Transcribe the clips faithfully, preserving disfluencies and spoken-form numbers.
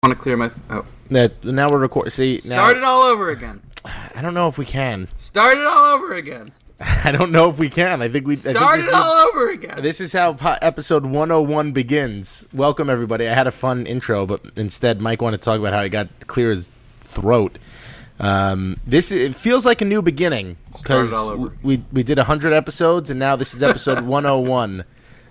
want to clear my... Oh. That, now we're recording. See, Start now, it all over again. I don't know if we can. Start it all over again. I don't know if we can. I think we... Start I think it all over again. This is how po- episode one oh one begins. Welcome, everybody. I had a fun intro, but instead Mike wanted to talk about how he got to clear his throat. Um, this it feels like a new beginning because we we did one hundred episodes, and now this is episode one oh one.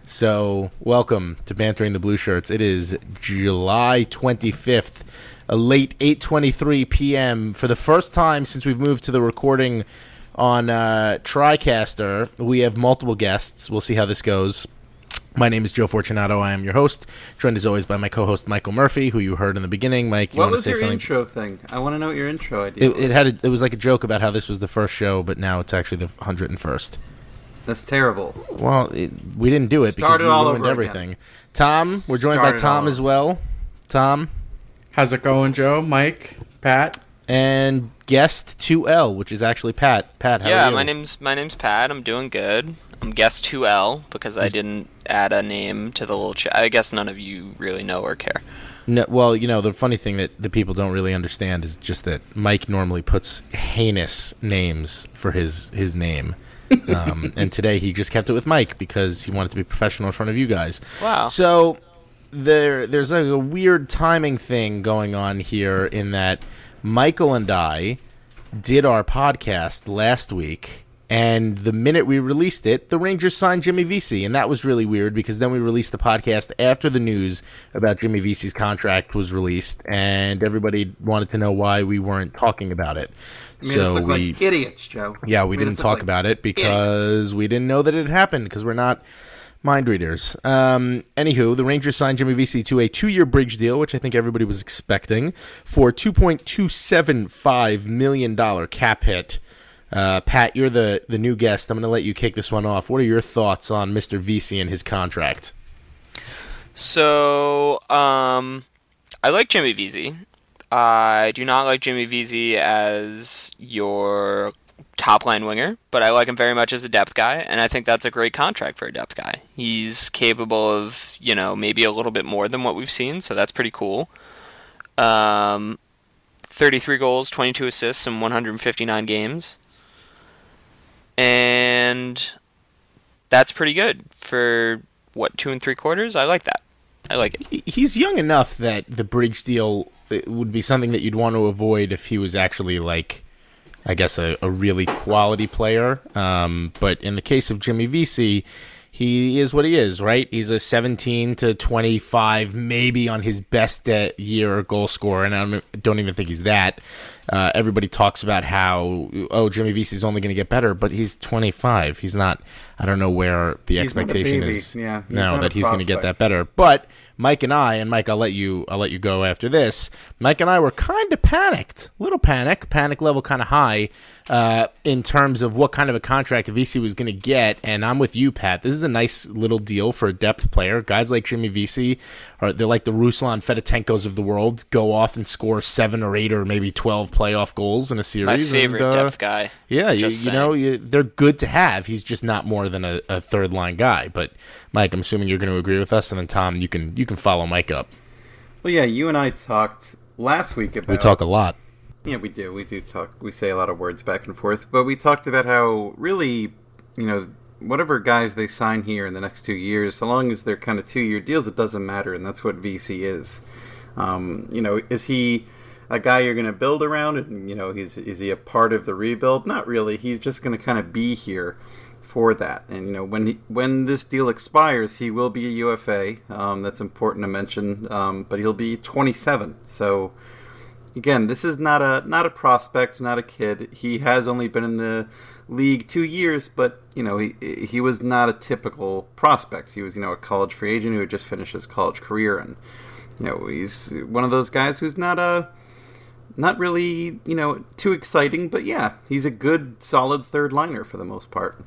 So, welcome to Bantering the Blue Shirts. It is July twenty-fifth, a late eight twenty-three p.m. For the first time since we've moved to the recording on uh, TriCaster, we have multiple guests. We'll see how this goes. My name is Joe Fortunato. I am your host, joined as always by my co-host Michael Murphy, who you heard in the beginning. Mike, you what want was to say your something? intro thing? I want to know what your intro idea It, was. it had a, it was like a joke about how this was the first show, but now it's actually the one hundred first. That's terrible. Well, it, we didn't do it Start because it all we ruined over everything. Again. Tom, we're joined Start by it Tom all as well. Tom. How's it going, Joe? Mike? Pat? And guest two L, which is actually Pat. Pat, how yeah, are you? my name's my name's Pat. I'm doing good. I'm guest two L because I didn't add a name to the little chat. I guess none of you really know or care. No, well, you know, the funny thing that the people don't really understand is just that Mike normally puts heinous names for his, his name. um, and today he just kept it with Mike because he wanted to be professional in front of you guys. Wow. So there, there's like a weird timing thing going on here in that Michael and I did our podcast last week, and the minute we released it, the Rangers signed Jimmy Vesey, and that was really weird because then we released the podcast after the news about Jimmy Vesey's contract was released, and everybody wanted to know why we weren't talking about it. You made so us look we, like idiots, Joe. yeah, we Made didn't us look talk like about it because we didn't know that it had happened because we're not mind readers. Um, anywho, the Rangers signed Jimmy Vesey to a two-year bridge deal, which I think everybody was expecting, for two point two seven five million dollars cap hit. Uh, Pat, you're the, the new guest. I'm going to let you kick this one off. What are your thoughts on Mister Vesey and his contract? So, um, I like Jimmy Vesey. I do not like Jimmy Vesey as your top-line winger, but I like him very much as a depth guy, and I think that's a great contract for a depth guy. He's capable of, you know, maybe a little bit more than what we've seen, so that's pretty cool. Um, thirty-three goals, twenty-two assists in one hundred fifty-nine games. And that's pretty good for, what, two and three quarters? I like that. I like it. He's young enough that the bridge deal would be something that you'd want to avoid if he was actually, like, I guess, a, a really quality player. Um, but in the case of Jimmy Vesey, he is what he is, right? He's a seventeen to twenty-five, maybe on his best uh, year goal scorer, and I don't, don't even think he's that. Uh, everybody talks about how, oh, Jimmy Vesey's only going to get better, but he's twenty-five. He's not, I don't know where the He's expectation not a baby. is Yeah, he's now not that a he's going to get that prospect. better. But Mike and I, and Mike, I'll let you, I'll let you go after this. Mike and I were kind of panicked, a little panic, panic level kind of high, uh, in terms of what kind of a contract Vesey was going to get. And I'm with you, Pat. This is a nice little deal for a depth player. Guys like Jimmy Vesey, are they're like the Ruslan Fedotenkos of the world, go off and score seven or eight or maybe twelve playoff goals in a series. My favorite and, uh, depth guy. Yeah, you, Just you know, you, they're good to have. He's just not more than a, a third line guy. But Mike, I'm assuming you're going to agree with us, and then Tom, you can you can follow Mike up. Well, yeah, you and I talked last week about... We talk a lot. Yeah, we do. We do talk. We say a lot of words back and forth. But we talked about how really, you know, whatever guys they sign here in the next two years, so long as they're kind of two-year deals, it doesn't matter, and that's what Vesey is. Um, you know, is he a guy you're going to build around? And, you know, he's, is he a part of the rebuild? Not really. He's just going to kind of be here for that. And, you know, when he, when this deal expires, he will be a U F A. Um, that's important to mention. Um, but he'll be twenty-seven. So, again, this is not a not a prospect, not a kid. He has only been in the league two years, but, you know, he he was not a typical prospect. He was, you know, a college free agent who had just finished his college career. And, you know, he's one of those guys who's not a... Not really, you know, too exciting, but yeah, he's a good, solid third liner for the most part.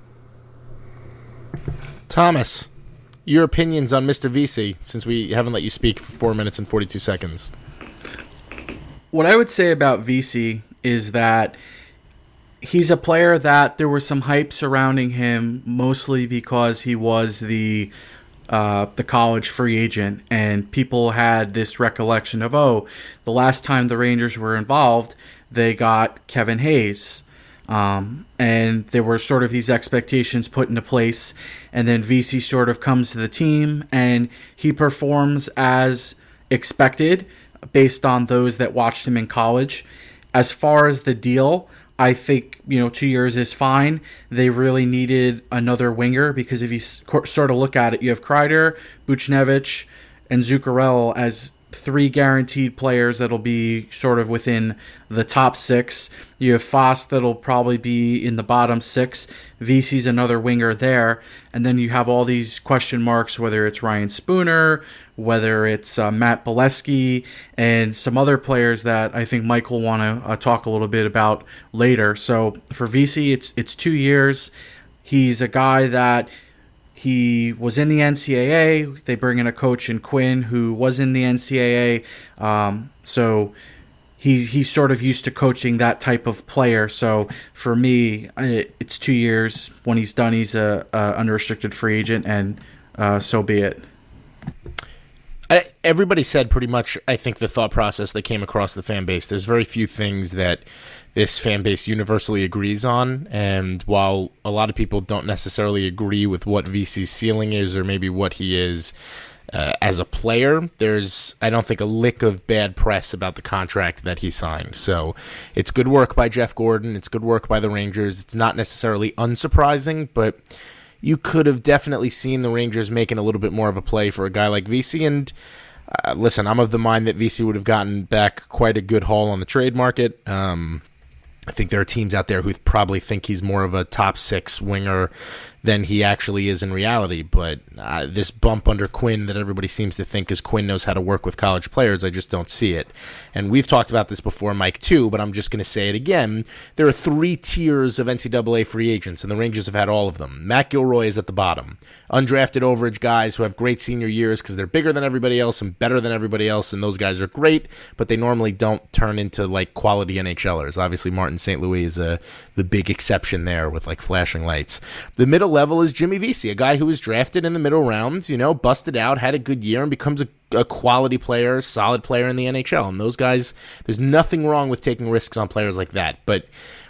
Thomas, your opinions on Mister Vesey, since we haven't let you speak for four minutes and forty-two seconds. What I would say about Vesey is that he's a player that there was some hype surrounding him, mostly because he was the uh, the college free agent, and people had this recollection of, oh, the last time the Rangers were involved, they got Kevin Hayes. Um, and there were sort of these expectations put into place, and then V C sort of comes to the team, and he performs as expected based on those that watched him in college. As far as the deal, I think, you know, two years is fine. They really needed another winger, because if you sort of look at it, you have Kreider, Buchnevich, and Zuccarello as three guaranteed players that'll be sort of within the top six. You have Foss that'll probably be in the bottom six. V C's another winger there. And then you have all these question marks, whether it's Ryan Spooner, whether it's uh, Matt Bolesky, and some other players that I think Mike will want to uh, talk a little bit about later. So for V C, it's it's two years. He's a guy that he was in the N C double A. They bring in a coach in Quinn who was in the N C double A. Um, so he, he's sort of used to coaching that type of player. So for me, it's two years. When he's done, he's a, a unrestricted free agent, and uh, so be it. I, everybody said pretty much, I think, the thought process that came across the fan base. There's very few things that this fan base universally agrees on, and while a lot of people don't necessarily agree with what V C's ceiling is, or maybe what he is uh, as a player, there's, I don't think, a lick of bad press about the contract that he signed. So it's good work by Jeff Gordon. It's good work by the Rangers. It's not necessarily unsurprising, but you could have definitely seen the Rangers making a little bit more of a play for a guy like V C. And uh, listen, I'm of the mind that V C would have gotten back quite a good haul on the trade market. Um, I think there are teams out there who probably think he's more of a top six winger than he actually is in reality. But uh, this bump under Quinn that everybody seems to think is Quinn knows how to work with college players, I just don't see it. And we've talked about this before, Mike, too, but I'm just going to say it again. There are three tiers of N C double A free agents, and the Rangers have had all of them. Matt Gilroy is at the bottom. Undrafted overage guys who have great senior years because they're bigger than everybody else and better than everybody else, and those guys are great, but they normally don't turn into like quality NHLers. Obviously, Martin Saint Louis is a, the big exception there with like flashing lights. The middle level is Jimmy Vesey, a guy who was drafted in the middle rounds, you know, busted out, had a good year, and becomes a, a quality player, solid player in the N H L. And those guys, there's nothing wrong with taking risks on players like that. But,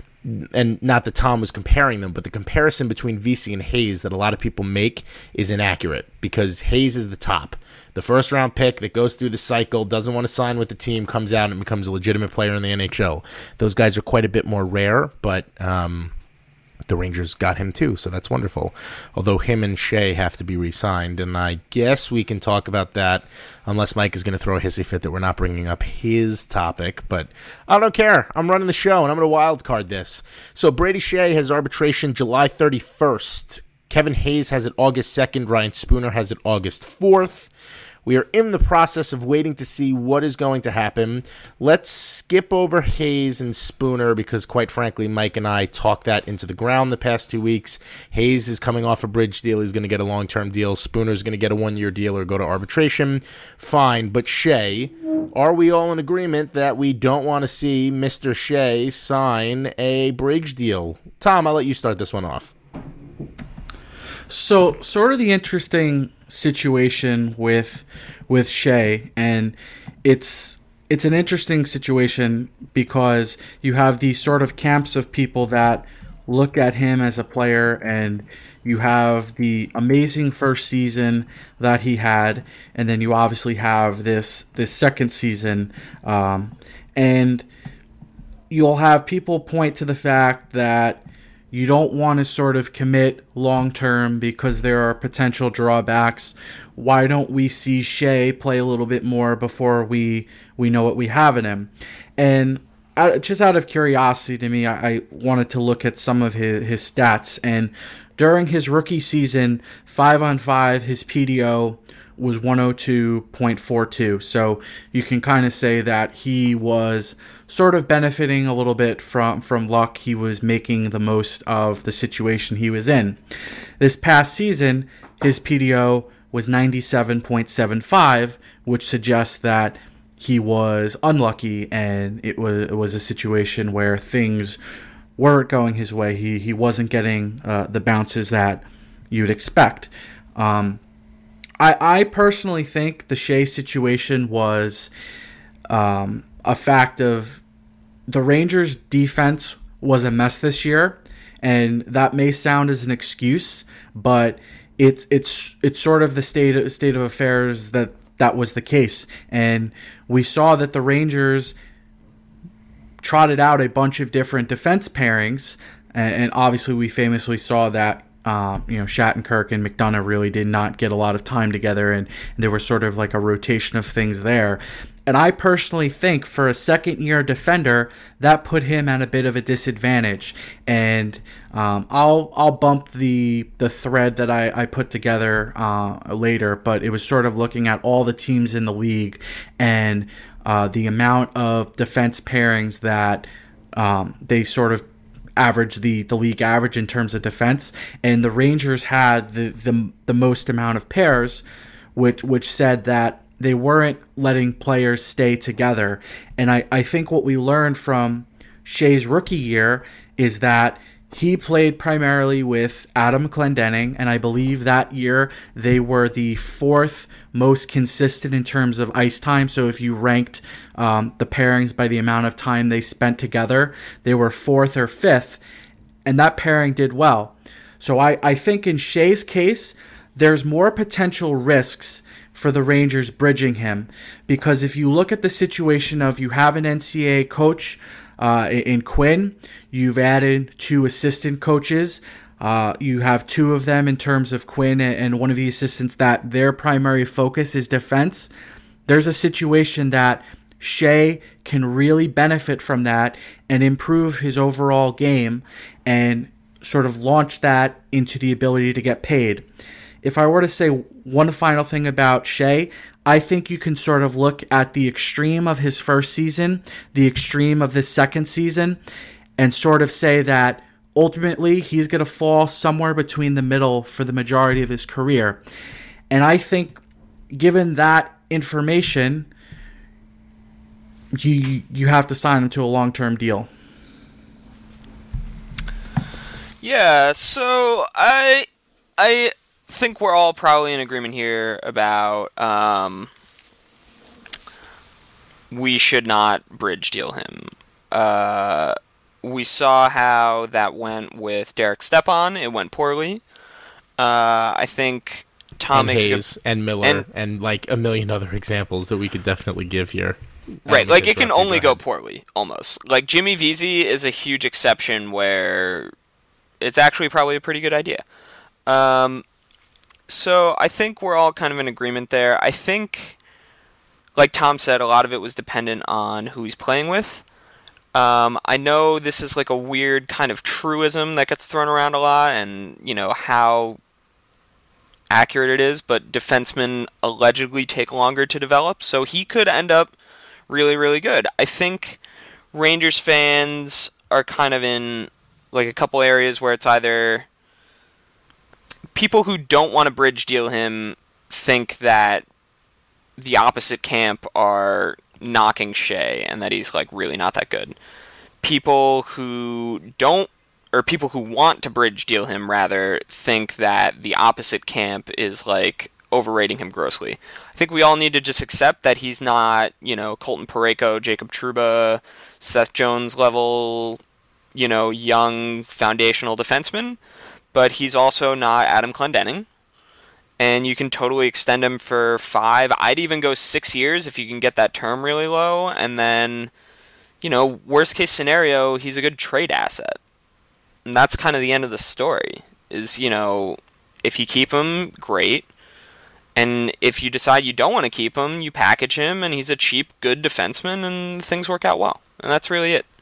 and not that Tom was comparing them, but the comparison between Vesey and Hayes that a lot of people make is inaccurate, because Hayes is the top. The first round pick that goes through the cycle, doesn't want to sign with the team, comes out and becomes a legitimate player in the N H L. Those guys are quite a bit more rare, but um, the Rangers got him too, so that's wonderful. Although him and Shea have to be re-signed, and I guess we can talk about that unless Mike is going to throw a hissy fit that we're not bringing up his topic, but I don't care. I'm running the show, and I'm going to wild card this. So Brady Shea has arbitration July thirty-first. Kevin Hayes has it August second. Ryan Spooner has it August fourth. We are in the process of waiting to see what is going to happen. Let's skip over Hayes and Spooner because, quite frankly, Mike and I talked that into the ground the past two weeks. Hayes is coming off a bridge deal. He's going to get a long-term deal. Spooner's going to get a one-year deal or go to arbitration. Fine. But Shea, are we all in agreement that we don't want to see Mister Shea sign a bridge deal? Tom, I'll let you start this one off. So, sort of the interesting situation with with Shea, and it's it's an interesting situation because you have these sort of camps of people that look at him as a player, and you have the amazing first season that he had, and then you obviously have this this second season, um, and you'll have people point to the fact that you don't want to sort of commit long-term because there are potential drawbacks. Why don't we see Shea play a little bit more before we we know what we have in him? And uh, just out of curiosity to me, I, I wanted to look at some of his, his stats. And during his rookie season, five on five, his P D O was one oh two point four two. So you can kind of say that he was sort of benefiting a little bit from, from luck. He was making the most of the situation he was in. This past season, his P D O was ninety-seven point seven five, which suggests that he was unlucky and it was it was a situation where things weren't going his way. He he wasn't getting uh, the bounces that you'd expect. Um, I, I personally think the Shea situation was um, a fact of the Rangers' defense was a mess this year, and that may sound as an excuse, but it's it's it's sort of the state of, state of affairs that that was the case. And we saw that the Rangers trotted out a bunch of different defense pairings, and, and obviously we famously saw that um, you know Shattenkirk and McDonough really did not get a lot of time together, and, and there was sort of like a rotation of things there. And I personally think for a second-year defender, that put him at a bit of a disadvantage. And um, I'll I'll bump the the thread that I, I put together uh, later, but it was sort of looking at all the teams in the league and uh, the amount of defense pairings that um, they sort of average the, the league average in terms of defense. And the Rangers had the the, the most amount of pairs, which which said that they weren't letting players stay together. And I, I think what we learned from Shea's rookie year is that he played primarily with Adam Clendening, and I believe that year they were the fourth most consistent in terms of ice time. So if you ranked um, the pairings by the amount of time they spent together, they were fourth or fifth, and that pairing did well. So I, I think in Shea's case, there's more potential risks for the Rangers bridging him, because if you look at the situation of you have an N C A A coach uh, in Quinn, you've added two assistant coaches, uh, you have two of them in terms of Quinn and one of the assistants that their primary focus is defense. There's a situation that Shea can really benefit from that and improve his overall game and sort of launch that into the ability to get paid. If I were to say one final thing about Shea, I think you can sort of look at the extreme of his first season, the extreme of this second season, and sort of say that ultimately he's going to fall somewhere between the middle for the majority of his career. And I think given that information, you you have to sign him to a long-term deal. Yeah, so I I think we're all probably in agreement here about um, we should not bridge deal him. Uh, we saw how that went with Derek Stepan. It went poorly. Uh, I think Tom and makes Hayes a good, and Miller and, and like a million other examples that we could definitely give here. Right, like it can only go poorly, almost. Like Jimmy Vesey is a huge exception where it's actually probably a pretty good idea. Um, so I think we're all kind of in agreement there. I think, like Tom said, a lot of it was dependent on who he's playing with. Um, I know this is like a weird kind of truism that gets thrown around a lot, and you know how accurate it is, but defensemen allegedly take longer to develop, so he could end up really, really good. I think Rangers fans are kind of in like a couple areas where it's either people who don't want to bridge deal him think that the opposite camp are knocking Shea and that he's like really not that good. People who don't, or people who want to bridge deal him rather, think that the opposite camp is like overrating him grossly. I think we all need to just accept that he's not, you know, Colton Parayko, Jacob Trouba, Seth Jones level, you know, young foundational defenseman, but he's also not Adam Clendening. And you can totally extend him for five. I'd even go six years if you can get that term really low. And then, you know, worst case scenario, he's a good trade asset. And that's kind of the end of the story. Is, you know, if you keep him, great. And if you decide you don't want to keep him, you package him, and he's a cheap, good defenseman, and things work out well. And that's really it.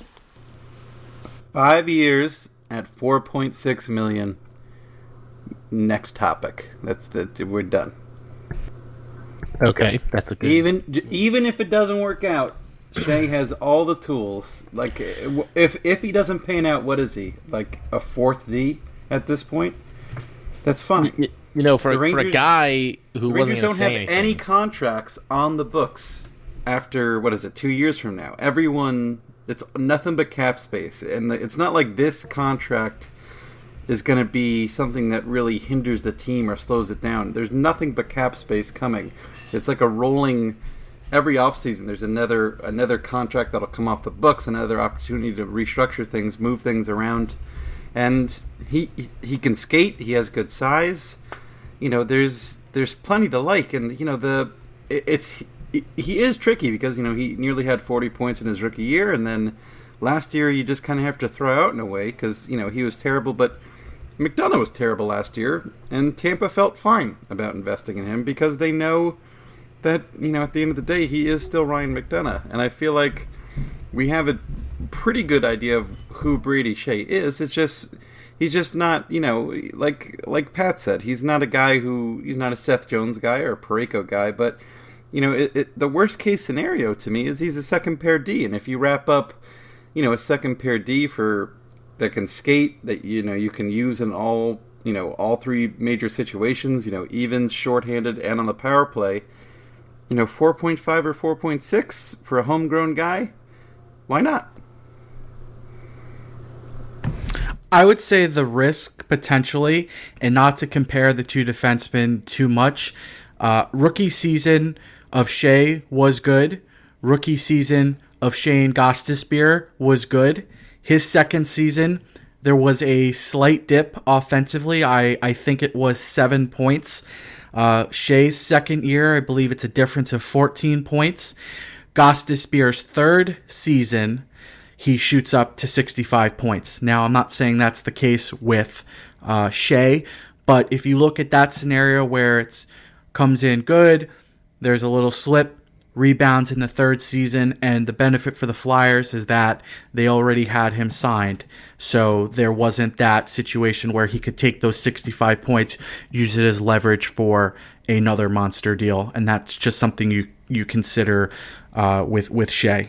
Five years at four point six million dollars. Next topic. That's that. We're done. Okay, that's a good. Even even if it doesn't work out, Shea has all the tools. Like if if he doesn't pan out, what is he? Like a fourth D at this point? That's fine. You, you know, for, Rangers, for a guy who the wasn't Rangers going to don't say have anything. any contracts on the books after what is it? Two years from now, everyone. It's nothing but cap space, and it's not like this contract is going to be something that really hinders the team or slows it down. There's nothing but cap space coming. It's like a rolling every offseason. There's another another contract that'll come off the books, another opportunity to restructure things, move things around. And he he can skate. He has good size. You know, there's there's plenty to like, and you know the it, it's he is tricky because you know he nearly had forty points in his rookie year, and then last year you just kind of have to throw out in a way because you know he was terrible, but McDonough was terrible last year, and Tampa felt fine about investing in him because they know that, you know, at the end of the day, he is still Ryan McDonough. And I feel like we have a pretty good idea of who Brady Shea is. It's just, he's just not, you know, like like Pat said, he's not a guy who, he's not a Seth Jones guy or a Parayko guy, but, you know, it, it, the worst case scenario to me is he's a second pair D. And if you wrap up, you know, a second pair D for that can skate, that you know you can use in all you know all three major situations, you know, evens, shorthanded, and on the power play, you know, four point five or four point six for a homegrown guy, why not? I would say the risk potentially, and not to compare the two defensemen too much. Uh, rookie season of Shea was good. Rookie season of Shane Gostisbehere was good. His second season, there was a slight dip offensively. I, I think it was seven points. Uh, Shea's second year, I believe it's a difference of fourteen points. Gostisbehere's third season, he shoots up to sixty-five points. Now, I'm not saying that's the case with uh, Shea, but if you look at that scenario where it comes in good, there's a little slip, rebounds in the third season, and the benefit for the Flyers is that they already had him signed. So there wasn't that situation where he could take those sixty-five points, use it as leverage for another monster deal. And that's just something you, you consider uh, with, with Shea.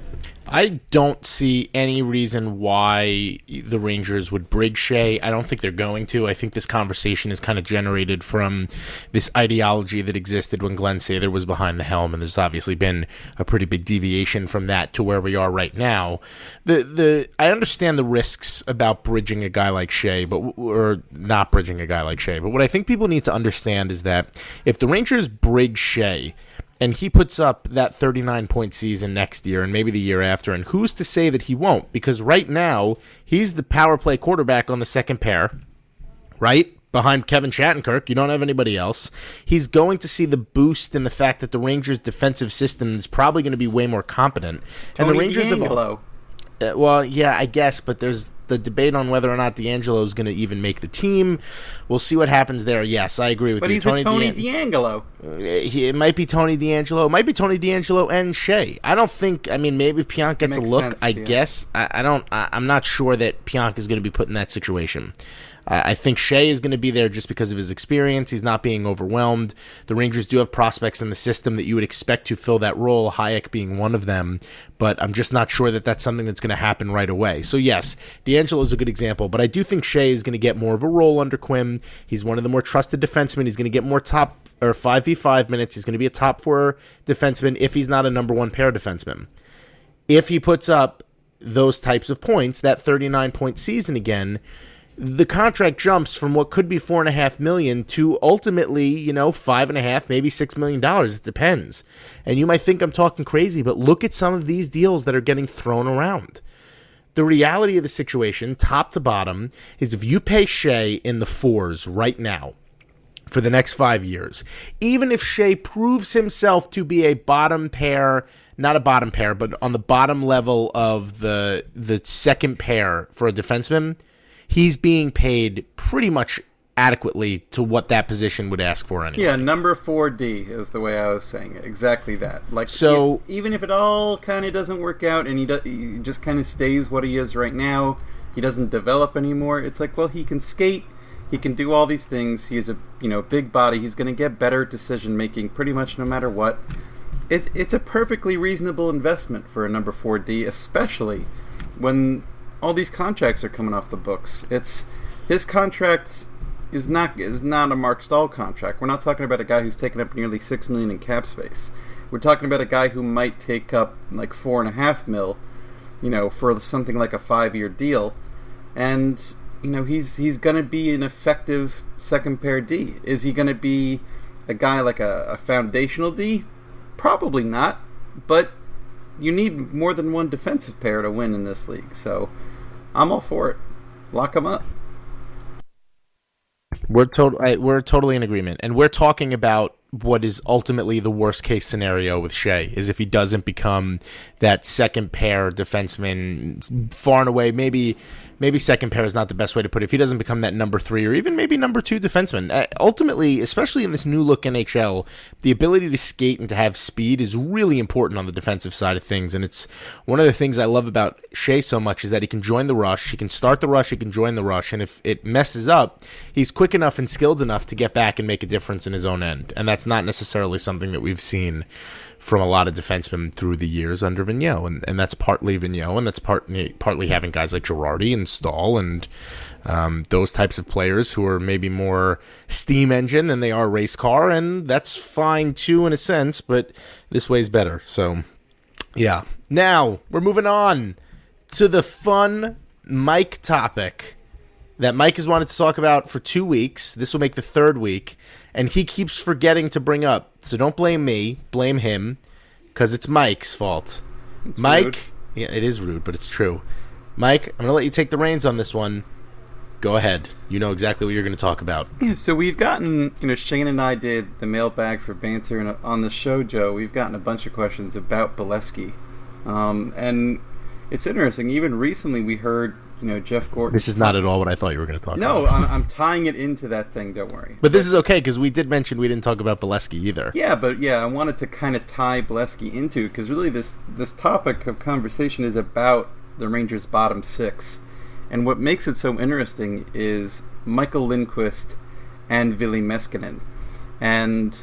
I don't see any reason why the Rangers would brig Shea. I don't think they're going to. I think this conversation is kind of generated from this ideology that existed when Glenn Sather was behind the helm, and there's obviously been a pretty big deviation from that to where we are right now. The the I understand the risks about bridging a guy like Shea, but or not bridging a guy like Shea. But what I think people need to understand is that if the Rangers brig Shea, and he puts up that thirty-nine point season next year and maybe the year after, and who's to say that he won't? Because right now, he's the power play quarterback on the second pair, right? Behind Kevin Shattenkirk. You don't have anybody else. He's going to see the boost in the fact that the Rangers' defensive system is probably going to be way more competent. Tony and the Rangers DeAngelo. Uh, well, yeah, I guess, but there's the debate on whether or not DeAngelo is going to even make the team. We'll see what happens there. Yes, I agree with but you. But he's Tony a Tony Dean- DeAngelo. Uh, he, it might be Tony DeAngelo. It might be Tony DeAngelo and Shea. I don't think. I mean, maybe Pionk gets Makes a look. sense, I yeah. guess. I, I don't. I, I'm not sure that Pionk is going to be put in that situation. Uh, I think Shea is going to be there just because of his experience. He's not being overwhelmed. The Rangers do have prospects in the system that you would expect to fill that role, Hayek being one of them, but I'm just not sure that that's something that's going to happen right away. So yes, DeAngelo is a good example, but I do think Shea is going to get more of a role under Quinn. He's one of the more trusted defensemen. He's going to get more top or five v five minutes. He's going to be a top four defenseman if he's not a number one pair defenseman. If he puts up those types of points, that thirty-nine point season again, the contract jumps from what could be four and a half million to ultimately, you know, five and a half, maybe six million dollars. It depends. And you might think I'm talking crazy, but look at some of these deals that are getting thrown around. The reality of the situation, top to bottom, is if you pay Shea in the fours right now for the next five years, even if Shea proves himself to be a bottom pair, not a bottom pair, but on the bottom level of the the second pair for a defenseman, he's being paid pretty much adequately to what that position would ask for anyway. Yeah, number four D is the way I was saying it. Exactly that. Like, so if, even if it all kind of doesn't work out and he, do, he just kind of stays what he is right now, he doesn't develop anymore, it's like, well, he can skate, he can do all these things, he has a you know big body, he's going to get better decision making pretty much no matter what. It's it's a perfectly reasonable investment for a number four D, especially when all these contracts are coming off the books. It's his contract is not is not a Mark Stahl contract. We're not talking about a guy who's taken up nearly six million in cap space. We're talking about a guy who might take up like four and a half mil, you know, for something like a five year deal. And you know, he's he's going to be an effective second pair D. Is he going to be a guy like a, a foundational D? Probably not, but you need more than one defensive pair to win in this league, so I'm all for it. Lock him up. We're to- we're totally in agreement, and we're talking about what is ultimately the worst case scenario with Shea, is if he doesn't become that second pair defenseman far and away. Maybe maybe second pair is not the best way to put it. If he doesn't become that number three or even maybe number two defenseman, uh, ultimately, especially in this new look N H L, the ability to skate and to have speed is really important on the defensive side of things. And it's one of the things I love about Shea so much is that he can join the rush, he can start the rush, he can join the rush, and if it messes up, he's quick enough and skilled enough to get back and make a difference in his own end. And that's not necessarily something that we've seen from a lot of defensemen through the years under Vigneault, and, and that's partly Vigneault, and that's partly partly having guys like Girardi and Stahl and um, those types of players who are maybe more steam engine than they are race car, and that's fine too in a sense, but this way's better. So, yeah. Now, we're moving on to the fun Mike topic that Mike has wanted to talk about for two weeks. This will make the third week, and he keeps forgetting to bring up. So don't blame me, blame him, because it's Mike's fault. It's Mike, rude. Yeah, it is rude, but it's true. Mike, I'm going to let you take the reins on this one. Go ahead. You know exactly what you're going to talk about. Yeah, so we've gotten, you know, Shane and I did the mailbag for banter, and on the show, Joe, we've gotten a bunch of questions about Bolesky. Um, and it's interesting. Even recently, we heard, you know, Jeff Gorton. This is not at all what I thought you were going to talk No, about. I'm, I'm tying it into that thing. Don't worry. But this is okay, because we did mention we didn't talk about Bolesky either. Yeah, but yeah, I wanted to kind of tie Bolesky into, because really this this topic of conversation is about the Rangers' bottom six. And what makes it so interesting is Michael Lindqvist and Ville Meskinen. And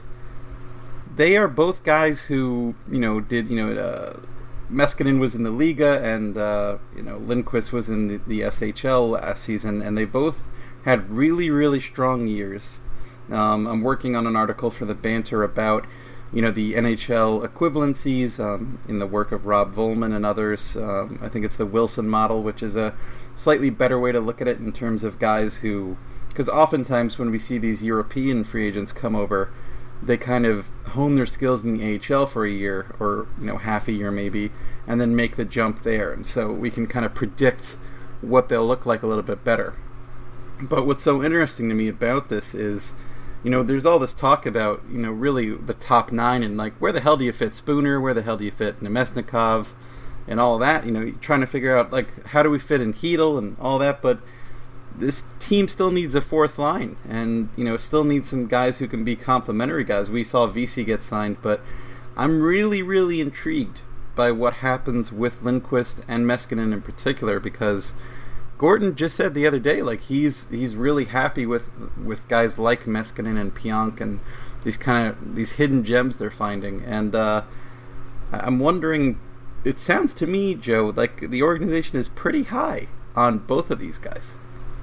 they are both guys who, you know, did, you know, uh, Meskinen was in the Liga, and uh, you know, Lindqvist was in the, the S H L last season, and they both had really, really strong years. Um, I'm working on an article for the Banter about, you know, the N H L equivalencies um, in the work of Rob Volman and others. Um, I think it's the Wilson model, which is a slightly better way to look at it in terms of guys who, because oftentimes when we see these European free agents come over, they kind of hone their skills in the A H L for a year, or, you know, half a year maybe, and then make the jump there. And so we can kind of predict what they'll look like a little bit better. But what's so interesting to me about this is, you know, there's all this talk about, you know, really the top nine, and like, where the hell do you fit Spooner? Where the hell do you fit Nemesnikov? And all that, you know, trying to figure out, like, how do we fit in Hedel and all that, but this team still needs a fourth line, and, you know, still needs some guys who can be complementary guys. We saw V C get signed, but I'm really, really intrigued by what happens with Lindqvist and Meskinen in particular, because Gordon just said the other day, like, he's he's really happy with with guys like Meskinen and Pionk and these kind of these hidden gems they're finding, and uh, I'm wondering. It sounds to me, Joe, like the organization is pretty high on both of these guys.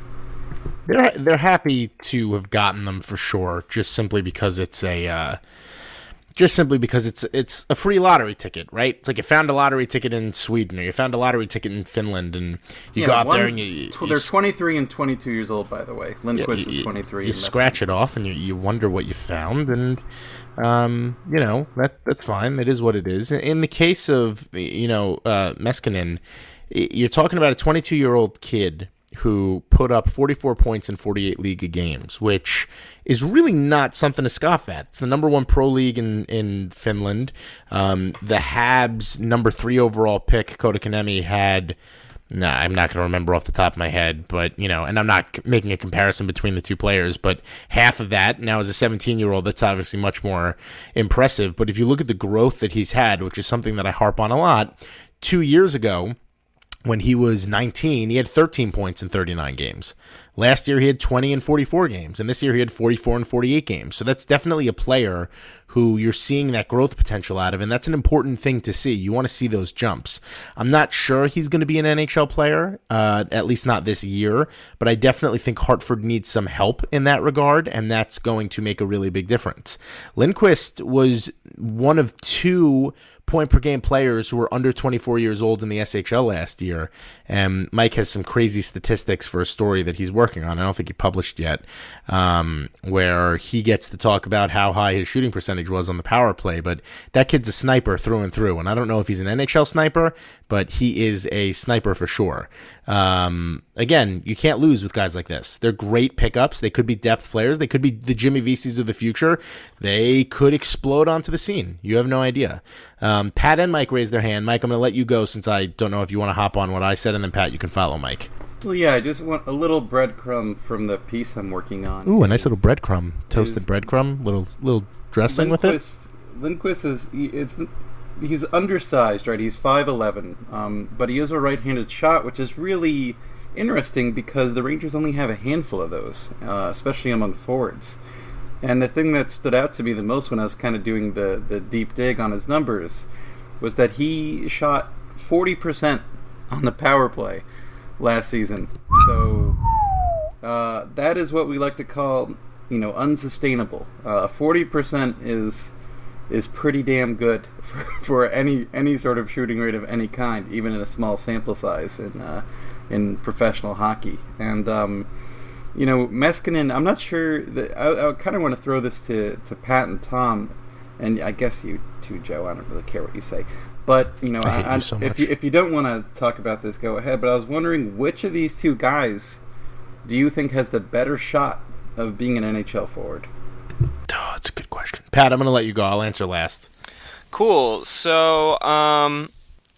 They're they're happy to have gotten them for sure, just simply because it's a, uh, just simply because it's it's a free lottery ticket, right? It's like you found a lottery ticket in Sweden, or you found a lottery ticket in Finland, and you yeah, go out one, there and you, you they're twenty-three and twenty-two years old, by the way. Lindqvist yeah, you, is twenty-three. You scratch it off, and you, you wonder what you found, and um, you know that that's fine. It is what it is. In the case of, you know, uh, Meskinen, you're talking about a twenty-two-year-old kid who put up forty-four points in forty-eight Liga games, which is really not something to scoff at. It's the number one pro league in, in Finland. Um, the Habs number three overall pick, Kotkaniemi, had, nah, I'm not going to remember off the top of my head, but, you know, and I'm not c- making a comparison between the two players, but half of that now as a seventeen-year-old, that's obviously much more impressive. But if you look at the growth that he's had, which is something that I harp on a lot, two years ago, when he was nineteen, he had thirteen points in thirty-nine games. Last year he had twenty and forty-four games, and this year he had forty-four and forty-eight games. So that's definitely a player who you're seeing that growth potential out of, and that's an important thing to see. You want to see those jumps. I'm not sure he's going to be an N H L player, uh, at least not this year, but I definitely think Hartford needs some help in that regard, and that's going to make a really big difference. Lindquist was one of two point per game players who were under twenty-four years old in the S H L last year. And Mike has some crazy statistics for a story that he's working on. I don't think he published yet, um, where he gets to talk about how high his shooting percentage was on the power play. But that kid's a sniper through and through. And I don't know if he's an N H L sniper, but he is a sniper for sure. Um, again, you can't lose with guys like this. They're great pickups. They could be depth players. They could be the Jimmy Vesey's of the future. They could explode onto the scene. You have no idea. Um, Pat and Mike raised their hand. Mike, I'm going to let you go since I don't know if you want to hop on what I said, and then Pat, you can follow Mike. Well, yeah, I just want a little breadcrumb from the piece I'm working on. Ooh, a nice little breadcrumb. Toasted breadcrumb, little little dressing Lindquist, with it. Lindquist is it's he's undersized, right? He's five eleven, um, but he is a right-handed shot, which is really interesting because the Rangers only have a handful of those, uh, especially among forwards. And the thing that stood out to me the most when I was kind of doing the, the deep dig on his numbers was that he shot forty percent on the power play last season. So uh, that is what we like to call, you know, unsustainable. Uh, forty percent is is pretty damn good for, for any any sort of shooting rate of any kind, even in a small sample size in uh, in professional hockey. And um, you know, Meskinen, I'm not sure that I, I kind of want to throw this to, to Pat and Tom, and I guess you too, Joe. I don't really care what you say, but you know, I hate I, you so if much. you if you don't want to talk about this, go ahead. But I was wondering which of these two guys do you think has the better shot of being an N H L forward? Oh, that's a good question. Pat, I'm going to let you go. I'll answer last. Cool. So, um,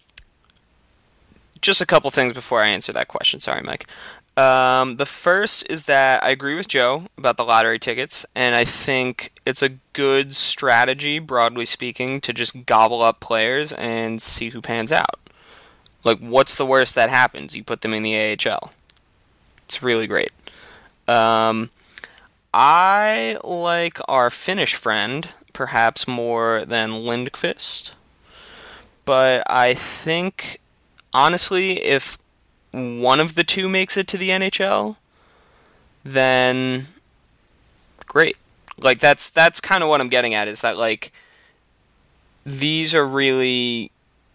just a couple things before I answer that question. Sorry, Mike. Um, the first is that I agree with Joe about the lottery tickets, and I think it's a good strategy, broadly speaking, to just gobble up players and see who pans out. Like, what's the worst that happens? You put them in the A H L. It's really great. Um, I like our Finnish friend perhaps more than Lindqvist, but I think, honestly, if one of the two makes it to the N H L, then great. Like, that's that's kind of what I'm getting at, is that, like, these are really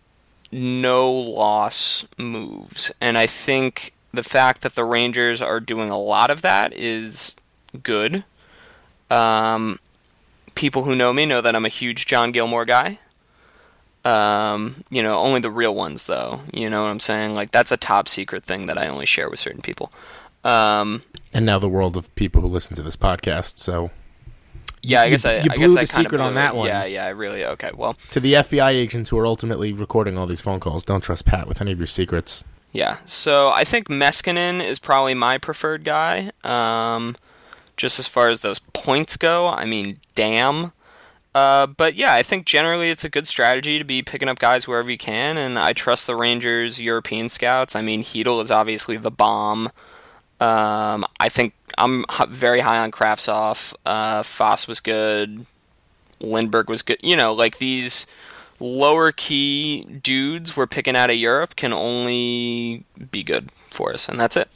no-loss moves. And I think the fact that the Rangers are doing a lot of that is good. Um, people who know me know that I'm a huge John Gilmore guy. Um, you know, only the real ones, though. You know what I'm saying? Like, that's a top secret thing that I only share with certain people. Um, and now the world of people who listen to this podcast, so... Yeah, I you, guess I, you I blew guess the I kind secret of on that it. one. Yeah, yeah, I really, okay, well... To the F B I agents who are ultimately recording all these phone calls, don't trust Pat with any of your secrets. Yeah, so I think Meskinen is probably my preferred guy. Um, just as far as those points go, I mean, damn. Uh, but yeah, I think generally it's a good strategy to be picking up guys wherever you can, and I trust the Rangers' European scouts. I mean, Hedel is obviously the bomb. Um, I think I'm h- very high on Kravtsov. Uh, Foss was good. Lindbergh was good. You know, like, these lower key dudes we're picking out of Europe can only be good for us, and that's it.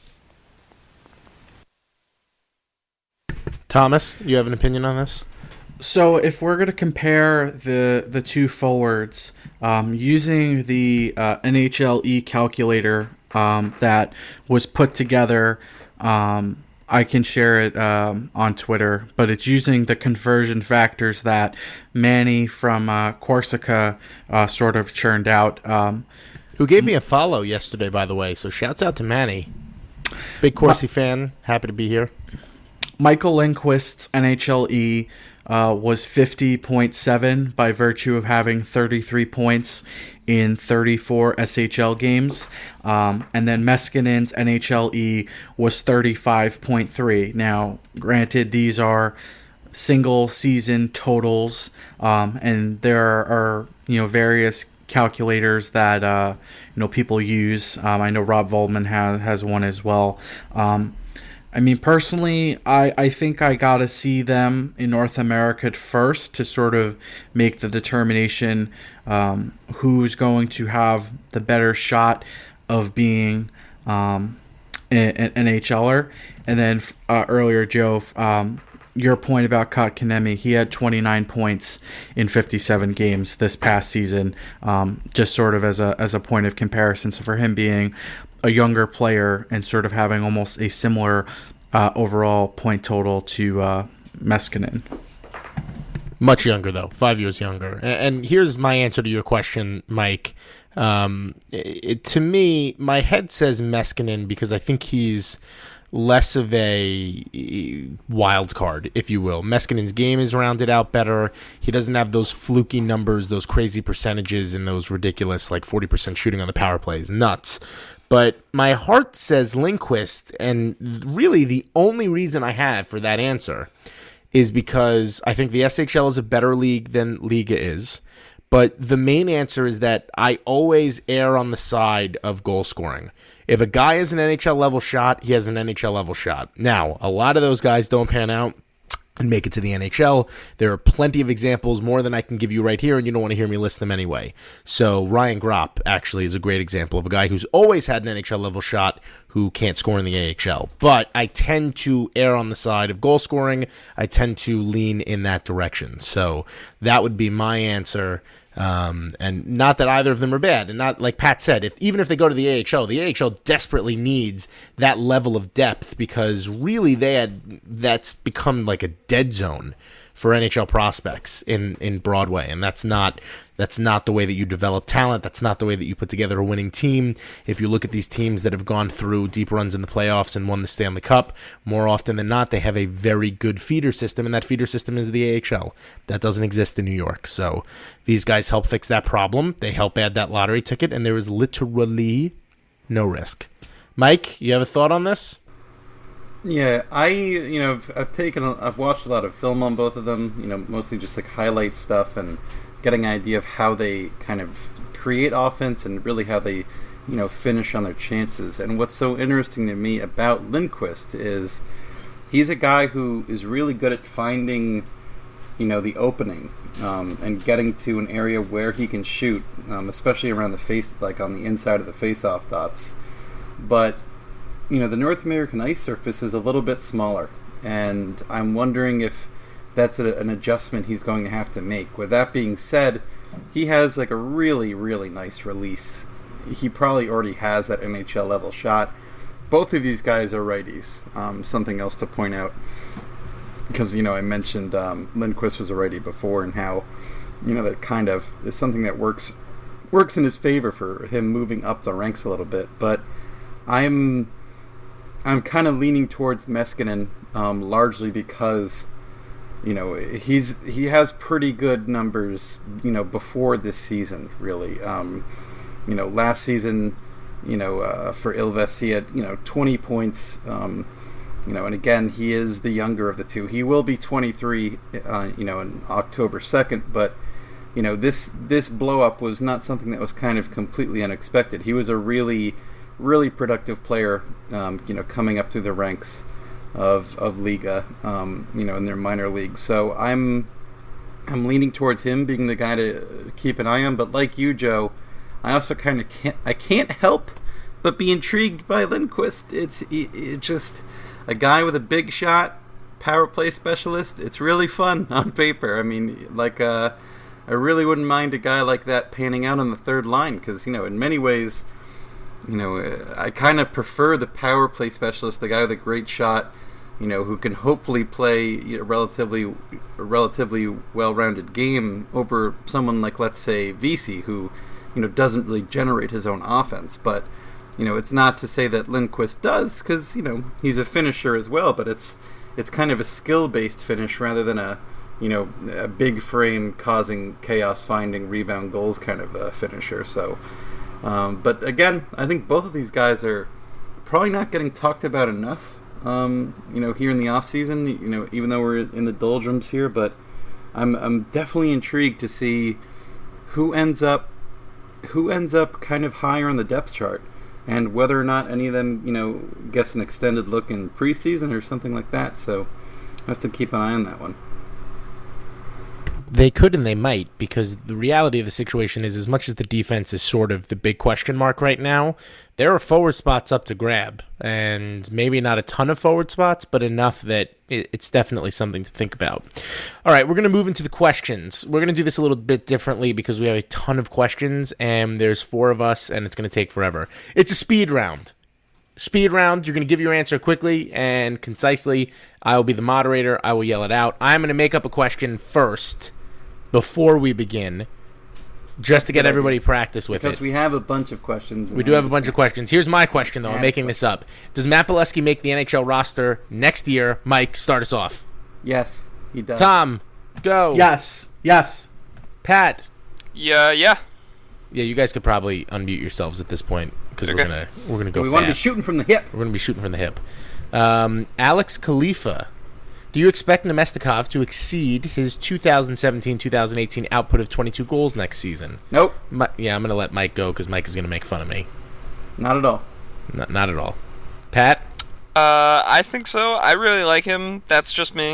Thomas, you have an opinion on this? So if we're going to compare the the two forwards, um, using the uh, N H L E calculator um, that was put together, um, I can share it um, on Twitter, but it's using the conversion factors that Manny from uh, Corsica uh, sort of churned out. Um, Who gave me a follow yesterday, by the way, so shouts out to Manny. Big Corsi Ma- fan, happy to be here. Michael Lindquist's N H L E uh, was fifty point seven by virtue of having thirty-three points in thirty-four S H L games. Um, and then Meskinen's N H L E was thirty-five point three. Now, granted, these are single season totals, um, and there are, you know, various calculators that uh, you know people use. Um, I know Rob Voldman has has one as well. Um, I mean, personally, I, I think I got to see them in North America first to sort of make the determination um, who's going to have the better shot of being um, an NHLer. And then uh, earlier, Joe, um, your point about Kotkaniemi, he had twenty-nine points in fifty-seven games this past season, um, just sort of as a as a point of comparison. So for him being a younger player and sort of having almost a similar uh, overall point total to uh, Meskinen. Much younger, though. Five years younger. And, and here's my answer to your question, Mike. Um, it, to me, my head says Meskinen because I think he's less of a wild card, if you will. Meskinen's game is rounded out better. He doesn't have those fluky numbers, those crazy percentages, and those ridiculous, like forty percent shooting on the power plays. Nuts. But my heart says Lindqvist, and really the only reason I have for that answer is because I think the S H L is a better league than Liga is. But the main answer is that I always err on the side of goal scoring. If a guy has an N H L level shot, he has an N H L level shot. Now, a lot of those guys don't pan out and make it to the N H L. There are plenty of examples, more than I can give you right here, and you don't want to hear me list them anyway. So Ryan Gropp actually is a great example of a guy who's always had an N H L level shot who can't score in the A H L. But I tend to err on the side of goal scoring. I tend to lean in that direction. So that would be my answer. Um, and not that either of them are bad, and not like Pat said, if even if they go to the A H L, the A H L desperately needs that level of depth because really they had that's become like a dead zone for N H L prospects in, in Broadway, and that's not that's not the way that you develop talent. That's not the way that you put together a winning team. If you look at these teams that have gone through deep runs in the playoffs and won the Stanley Cup, more often than not, they have a very good feeder system, and that feeder system is the A H L. That doesn't exist in New York. So these guys help fix that problem. They help add that lottery ticket, and there is literally no risk. Mike, you have a thought on this? Yeah, I, you know, I've, I've taken, a, I've watched a lot of film on both of them, you know, mostly just like highlight stuff and getting an idea of how they kind of create offense and really how they, you know, finish on their chances. And what's so interesting to me about Lindqvist is he's a guy who is really good at finding, you know, the opening um, and getting to an area where he can shoot, um, especially around the face, like on the inside of the face-off dots. But you know, the North American ice surface is a little bit smaller, and I'm wondering if that's a, an adjustment he's going to have to make. With that being said, he has like a really, really nice release. He probably already has that N H L level shot. Both of these guys are righties. Um, something else to point out, because, you know, I mentioned um, Lindqvist was a righty before, and how, you know, that kind of is something that works works in his favor for him moving up the ranks a little bit. But I'm... I'm kind of leaning towards Meskinen, um, largely because, you know, he's he has pretty good numbers, you know, before this season, really. Um, you know, last season, you know, uh, for Ilves, he had, you know, twenty points, um, you know, and again, he is the younger of the two. He will be twenty-three, uh, you know, on October second, but, you know, this, this blow-up was not something that was kind of completely unexpected. He was a really... really productive player, um, you know, coming up through the ranks of of Liga, um, you know, in their minor leagues. So I'm I'm leaning towards him being the guy to keep an eye on. But like you, Joe, I also kind of can't I can't help but be intrigued by Lindqvist. It's it, it just a guy with a big shot, power play specialist. It's really fun on paper. I mean, like uh, I really wouldn't mind a guy like that panning out on the third line because, you know, in many ways, you know, I kind of prefer the power play specialist, the guy with a great shot, you know, who can hopefully play you know, relatively, a relatively well-rounded game over someone like, let's say, Vesey, who, you know, doesn't really generate his own offense. But, you know, it's not to say that Lindqvist does, because, you know, he's a finisher as well. But it's it's kind of a skill-based finish rather than a, you know, a big frame causing chaos, finding rebound goals kind of a finisher. So. Um, but again, I think both of these guys are probably not getting talked about enough, um, you know, here in the off season, you know, even though we're in the doldrums here, but I'm, I'm definitely intrigued to see who ends up, who ends up kind of higher on the depth chart. and whether or not any of them, you know, gets an extended look in preseason or something like that. So I have to keep an eye on that one. They could and they might, because the reality of the situation is, as much as the defense is sort of the big question mark right now, there are forward spots up to grab, and maybe not a ton of forward spots, but enough that it's definitely something to think about. All right, we're going to move into the questions. We're going to do this a little bit differently because we have a ton of questions, and there's four of us, and it's going to take forever. It's a speed round. Speed round, you're going to give your answer quickly and concisely. I will be the moderator. I will yell it out. I'm going to make up a question first before we begin, just to get everybody practice with it. Because we have a bunch of questions. We do have a bunch of questions. Here's my question, though. I'm making this up. Does Matt Bolesky make the N H L roster next year? Mike, start us off. Yes, he does. Tom, go. Yes. Yes. Pat. Yeah, yeah. Yeah, you guys could probably unmute yourselves at this point because Okay. we're gonna we're gonna go we fast. want to be shooting from the hip. We're gonna be shooting from the hip. Um, Alex Khalifa. Do you expect Nemestikov to exceed his two thousand seventeen two thousand eighteen output of twenty-two goals next season? Nope, Mi- yeah, I'm going to let Mike go because Mike is going to make fun of me. not at all. N- not at all. Pat? Uh, I think so. I really like him. That's just me.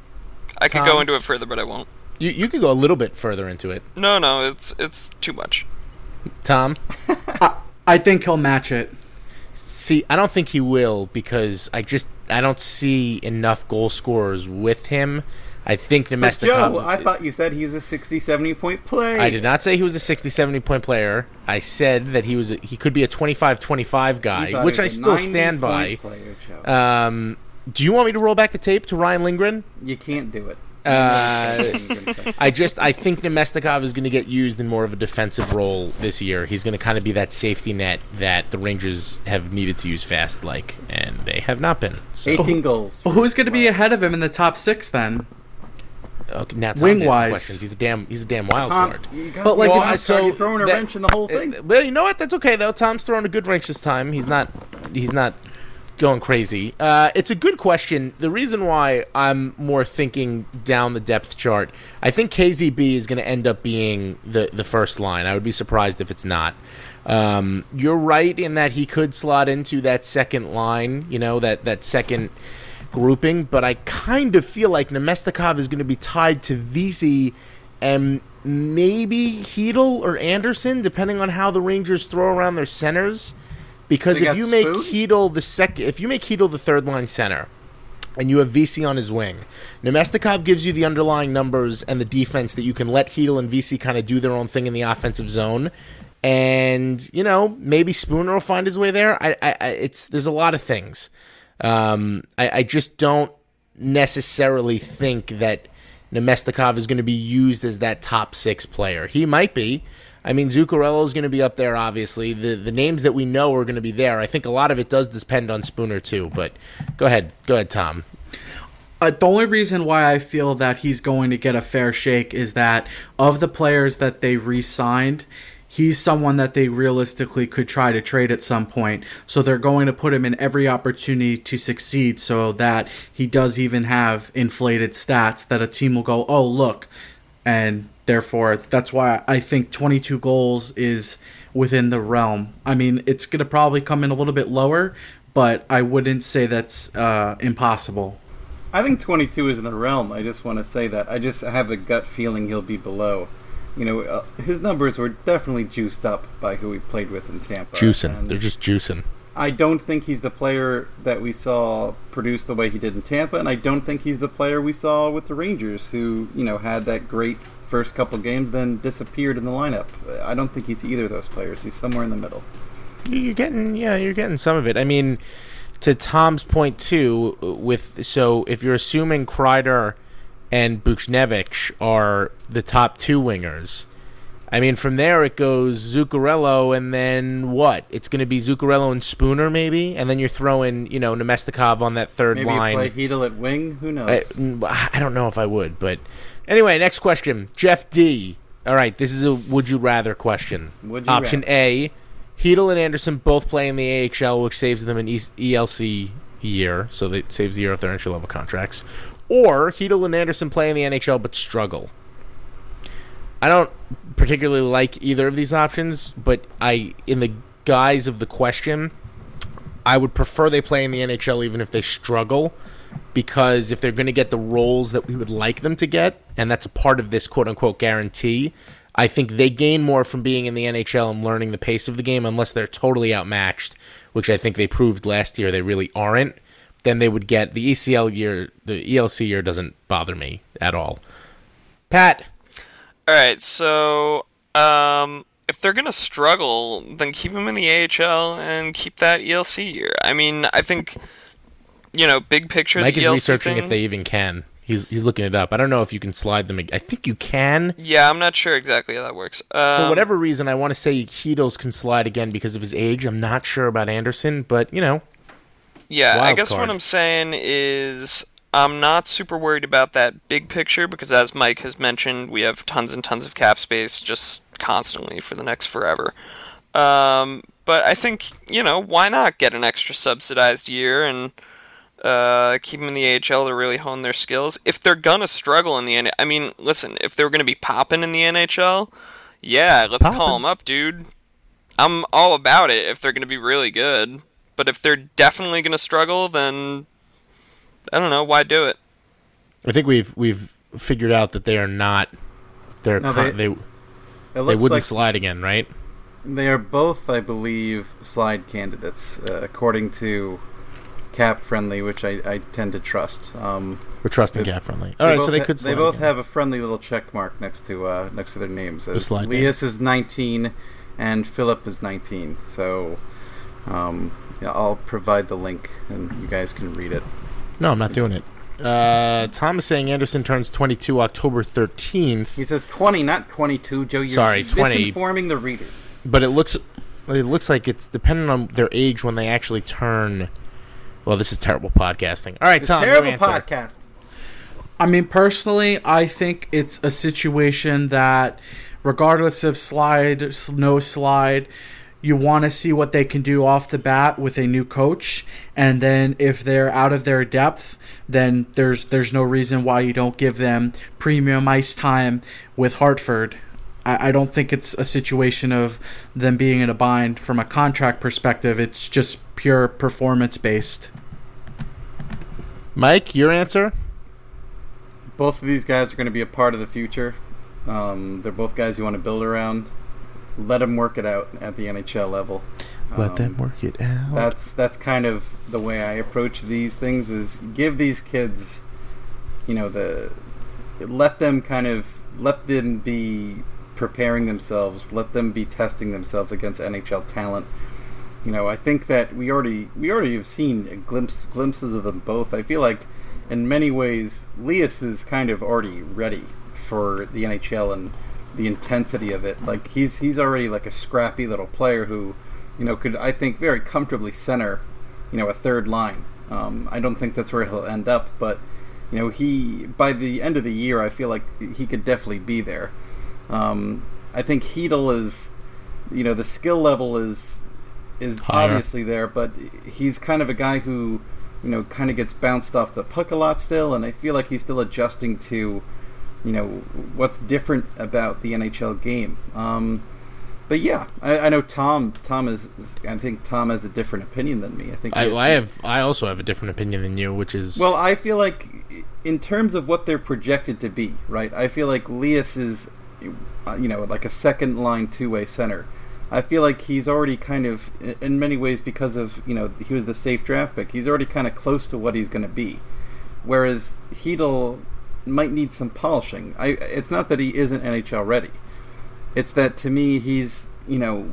I could Tom? go into it further, but I won't. You you could go a little bit further into it. No, no, it's it's too much. Tom? I, I think he'll match it. See, I don't think he will because I just I don't see enough goal scorers with him. I think But Nemestikov... Joe, I thought you said he's a sixty, seventy point player. I did not say he was a sixty, seventy point player. I said that he was a, he could be a twenty-five twenty-five guy, which I still stand by. Player, Um, do you want me to roll back the tape to Ryan Lindgren? you can't do it. Uh, I just I think Nemestikov is going to get used in more of a defensive role this year. He's going to kind of be that safety net that the Rangers have needed to use fast, like, and they have not been. So, eighteen goals. Well, who's going to be ahead of him in the top six then? okay, now Tom's Wing asking wise. questions. He's a damn he's a damn wild Tom, card. you got But, like, well, if- I so so you're throwing a that- wrench in the whole thing. Uh, well, you know what? That's okay though. Tom's throwing a good wrench this time. He's not. He's not going crazy. Uh, it's a good question. The reason why I'm more thinking down the depth chart, I think K Z B is going to end up being the the first line. I would be surprised if it's not. Um, you're right in that he could slot into that second line. You know, that that second grouping, but I kind of feel like Nemestikov is going to be tied to Vesey and maybe Hedl or Anderson, depending on how the Rangers throw around their centers. Because They if got you make Spoon? Hedl the sec, if you make Hedl the third line center, and you have Vesey on his wing, Nemestikov gives you the underlying numbers and the defense that you can let Hedl and Vesey kind of do their own thing in the offensive zone. And you know, maybe Spooner will find his way there. I, I, I it's there's a lot of things. Um, I, I just don't necessarily think that Nemestikov is going to be used as that top six player. He might be. I mean, Zuccarello is going to be up there, obviously. The the names that we know are going to be there. I think a lot of it does depend on Spooner, too. But go ahead. Go ahead, Tom. Uh, the only reason why I feel that he's going to get a fair shake is that of the players that they re-signed, he's someone that they realistically could try to trade at some point. So they're going to put him in every opportunity to succeed so that he does even have inflated stats that a team will go, oh, look. And therefore, that's why I think twenty-two goals is within the realm. I mean, it's going to probably come in a little bit lower, but I wouldn't say that's uh, impossible. I think twenty-two is in the realm. I just want to say that. I just have a gut feeling he'll be below. You know, uh, his numbers were definitely juiced up by who he played with in Tampa. Juicing. And They're just juicing. I don't think he's the player that we saw produce the way he did in Tampa, and I don't think he's the player we saw with the Rangers, who, you know, had that great first couple games, then disappeared in the lineup. I don't think he's either of those players. He's somewhere in the middle. You're getting, yeah, you're getting some of it. I mean, to Tom's point too, with so if you're assuming Kreider and Buchnevich are the top two wingers, I mean, from there it goes Zuccarello, and then what? It's going to be Zuccarello and Spooner, maybe, and then you're throwing, you know, Nemestikov on that third Maybe line. play Hedl at wing. Who knows? I, I don't know if I would, but anyway, next question. Jeff D. All right, this is a would you rather question. Would you Option rather? A, Hedl and Anderson both play in the A H L, which saves them an E- ELC year, so that saves the year of their entry level contracts. Or Hedl and Anderson play in the N H L but struggle. I don't particularly like either of these options, but I in the guys of the question, I would prefer they play in the N H L even if they struggle, because if they're going to get the roles that we would like them to get, and that's a part of this quote-unquote guarantee, I think they gain more from being in the N H L and learning the pace of the game, unless they're totally outmatched, which I think they proved last year they really aren't. Then they would get the E C L year, the E L C year doesn't bother me at all. Pat? All right, so um, if they're going to struggle, then keep them in the A H L and keep that E L C year. I mean, I think, you know, big picture, Mike the is E L C researching thing, if they even can. He's he's looking it up. I don't know if you can slide them. I think you can. Yeah, I'm not sure exactly how that works. Um, For whatever reason, I want to say Heedles can slide again because of his age. I'm not sure about Anderson, but, you know. Yeah, I Wild guess card. what I'm saying is I'm not super worried about that big picture because, as Mike has mentioned, we have tons and tons of cap space just constantly for the next forever. Um, but I think, you know, why not get an extra subsidized year and uh, keep them in the A H L to really hone their skills? If they're going to struggle in the N H L, I mean, listen, if they're going to be popping in the N H L, yeah, let's Poppin'. call them up, dude. I'm all about it if they're going to be really good. But if they're definitely going to struggle, then I don't know, why do it? I think we've we've figured out that they are not. They're No, con- they- they It they looks wouldn't like slide again, right? they are both, I believe, slide candidates, uh, according to Cap Friendly, which I, I tend to trust. Um, We're trusting They- cap friendly. All right, both so they ha- could. Slide They both again. have a friendly little check mark next to uh, next to their names. As slide Lias is nineteen, and Philip is nineteen. So, um, yeah, I'll provide the link, and you guys can read it. No, I'm not doing it. Uh, Tom is saying Anderson turns twenty-two October thirteenth, He says twenty, not twenty-two. Joe, you're Sorry, twenty. misinforming the readers. but it looks it looks like it's dependent on their age when they actually turn. Well, this is terrible podcasting. All right, It's Tom, terrible your answer. podcast. I mean, personally, I think it's a situation that, regardless of slide, no slide, you want to see what they can do off the bat with a new coach, and then if they're out of their depth, then there's there's no reason why you don't give them premium ice time with Hartford. I, I don't think it's a situation of them being in a bind from a contract perspective. It's just pure performance based. Mike, your answer? Both of these guys are going to be a part of the future. Um, they're both guys you want to build around. Let them work it out at the N H L level. Let Um, them work it out. That's that's kind of the way I approach these things. Is give these kids, you know, the let them kind of let them be preparing themselves. Let them be testing themselves against N H L talent. You know, I think that we already we already have seen a glimpse glimpses of them both. I feel like in many ways, Lias is kind of already ready for the N H L and the intensity of it. Like he's he's already like a scrappy little player who, you know, could I think very comfortably center, you know, a third line. Um, I don't think that's where he'll end up, but you know, he by the end of the year, I feel like he could definitely be there. Um, I think Hedel is, you know, the skill level is is Higher. obviously there, but he's kind of a guy who, you know, kind of gets bounced off the puck a lot still, and I feel like he's still adjusting to, you know, what's different about the N H L game. Um, but yeah, I, I know Tom. Tom is. I think Tom has a different opinion than me. I think. he I, has- I have. I also have a different opinion than you, which is Well, I feel like, in terms of what they're projected to be, right? I feel like Lias is, uh, you know, like a second line two way center. I feel like he's already kind of, in many ways, because of, you know, he was the safe draft pick. He's already kind of close to what he's going to be. Whereas Hedel might need some polishing. I. It's not that he isn't N H L ready. It's that, to me, he's, you know,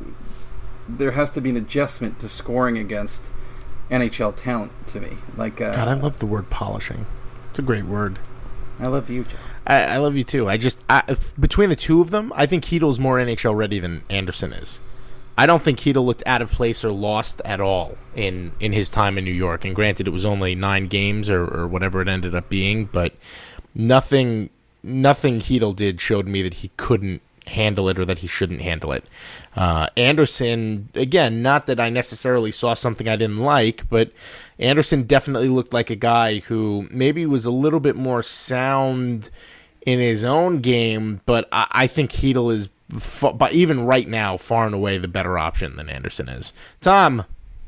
there has to be an adjustment to scoring against N H L talent, to me. Like, uh, God, I love the word polishing. It's a great word. I love you, Joe. I, I love you too. I just I, if- between the two of them, I think Hedel's more N H L ready than Anderson is. I don't think Hedel looked out of place or lost at all in, in his time in New York. And granted, it was only nine games or, or whatever it ended up being, but nothing nothing Hedel did showed me that he couldn't handle it or that he shouldn't handle it. Uh, Anderson, again, not that I necessarily saw something I didn't like, but Anderson definitely looked like a guy who maybe was a little bit more sound in his own game, but I, I think Hedel is f- but even right now, far and away the better option than Anderson is. Tom?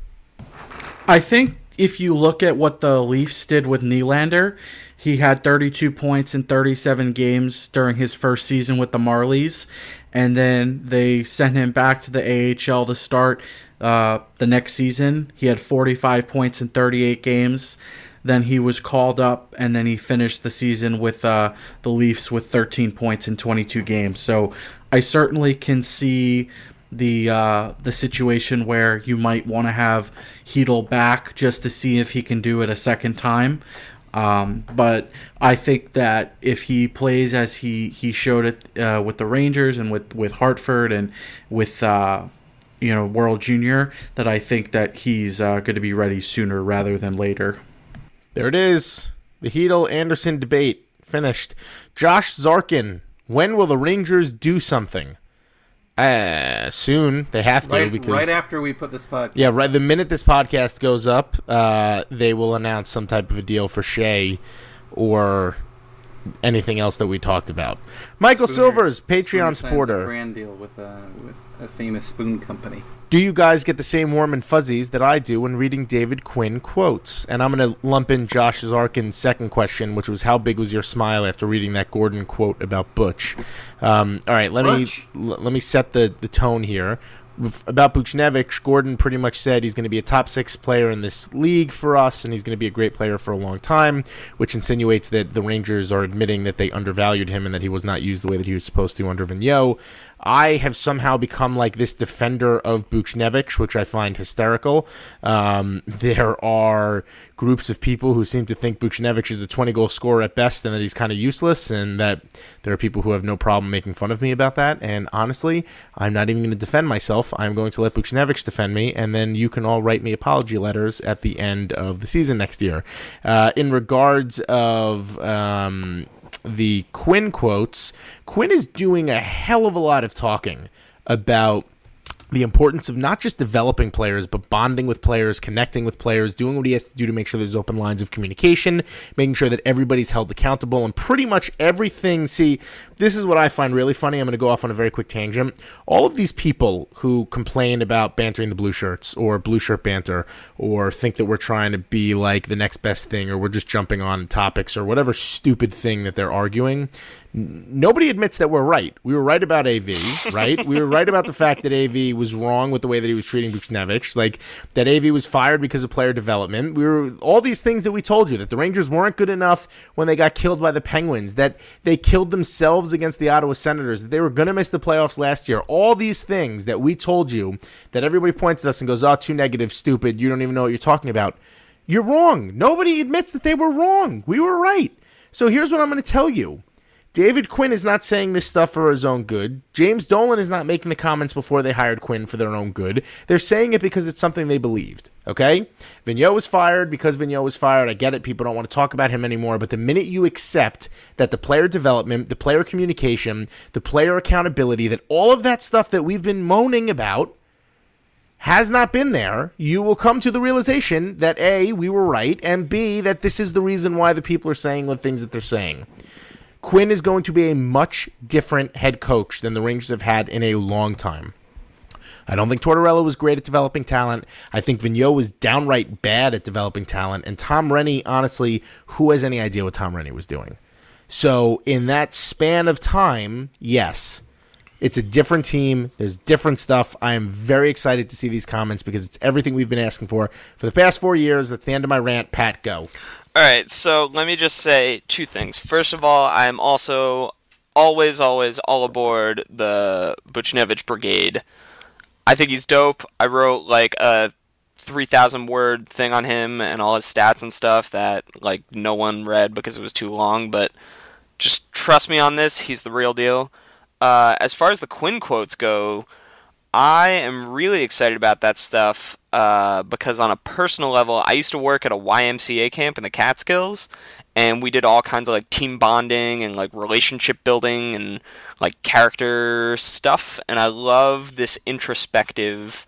I think if you look at what the Leafs did with Nylander, he had thirty-two points in thirty-seven games during his first season with the Marlies, and then they sent him back to the A H L to start uh, the next season. He had forty-five points in thirty-eight games. Then he was called up, and then he finished the season with uh, the Leafs with thirteen points in twenty-two games. So I certainly can see the uh, the situation where you might want to have Hedl back just to see if he can do it a second time. Um, but I think that if he plays as he, he showed it uh, with the Rangers and with, with Hartford and with uh, you know World Junior, that I think that he's uh, going to be ready sooner rather than later. There it is. The Hedl-Anderson debate finished. Josh Zarkin, when will the Rangers do something? Uh, soon. They have to. Right, because right after we put this podcast. Yeah, right. The minute this podcast goes up, uh, they will announce some type of a deal for Shea or anything else that we talked about. Michael Spooner, Silvers, Patreon Spooner signs supporter. A brand deal with, uh, with a famous spoon company. Do you guys get the same warm and fuzzies that I do when reading David Quinn quotes? And I'm going to lump in Josh Zarkin's second question, which was how big was your smile after reading that Gordon quote about Butch? Um, all right, let Butch. me l- let me set the, the tone here. About Buchnevich, Gordon pretty much said he's going to be a top six player in this league for us, and he's going to be a great player for a long time, which insinuates that the Rangers are admitting that they undervalued him and that he was not used the way that he was supposed to under Vigneault. I have somehow become like this defender of Buchnevich, which I find hysterical. Um, there are groups of people who seem to think Buchnevich is a twenty-goal scorer at best and that he's kind of useless, and that there are people who have no problem making fun of me about that. And honestly, I'm not even going to defend myself. I'm going to let Buchnevich defend me, and then you can all write me apology letters at the end of the season next year. Uh, in regards of... Um, the Quinn quotes, Quinn is doing a hell of a lot of talking about the importance of not just developing players, but bonding with players, connecting with players, doing what he has to do to make sure there's open lines of communication, making sure that everybody's held accountable, and pretty much everything. See, this is what I find really funny. I'm going to go off on a very quick tangent. All of these people who complain about bantering the blue shirts or blue shirt banter or think that we're trying to be like the next best thing or we're just jumping on topics or whatever stupid thing that they're arguing, nobody admits that we're right. We were right about A V, right? We were right about the fact that A V was wrong with the way that he was treating Buchnevich, like that A V was fired because of player development. We were all these things that we told you, that the Rangers weren't good enough when they got killed by the Penguins, that they killed themselves against the Ottawa Senators, that they were going to miss the playoffs last year. All these things that we told you, that everybody points at us and goes, oh, too negative, stupid, you don't even know what you're talking about. You're wrong. Nobody admits that they were wrong. We were right. So here's what I'm going to tell you. David Quinn is not saying this stuff for his own good. James Dolan is not making the comments before they hired Quinn for their own good. They're saying it because it's something they believed, okay? Vigneault was fired because Vigneault was fired. I get it. People don't want to talk about him anymore. But the minute you accept that the player development, the player communication, the player accountability, that all of that stuff that we've been moaning about has not been there, you will come to the realization that A, we were right, and B, that this is the reason why the people are saying the things that they're saying. Quinn is going to be a much different head coach than the Rangers have had in a long time. I don't think Tortorella was great at developing talent. I think Vigneault was downright bad at developing talent. And Tom Renney, honestly, who has any idea what Tom Renney was doing? So in that span of time, yes, it's a different team. There's different stuff. I am very excited to see these comments because it's everything we've been asking for for the past four years. That's the end of my rant. Pat, go. All right, so let me just say two things. First of all, I'm also always, always all aboard the Buchnevich Brigade. I think he's dope. I wrote like a three thousand word thing on him and all his stats and stuff that like no one read because it was too long, but just trust me on this. He's the real deal. Uh, as far as the Quinn quotes go, I am really excited about that stuff uh, because on a personal level, I used to work at a Y M C A camp in the Catskills, and we did all kinds of like team bonding and like relationship building and like character stuff, and I love this introspective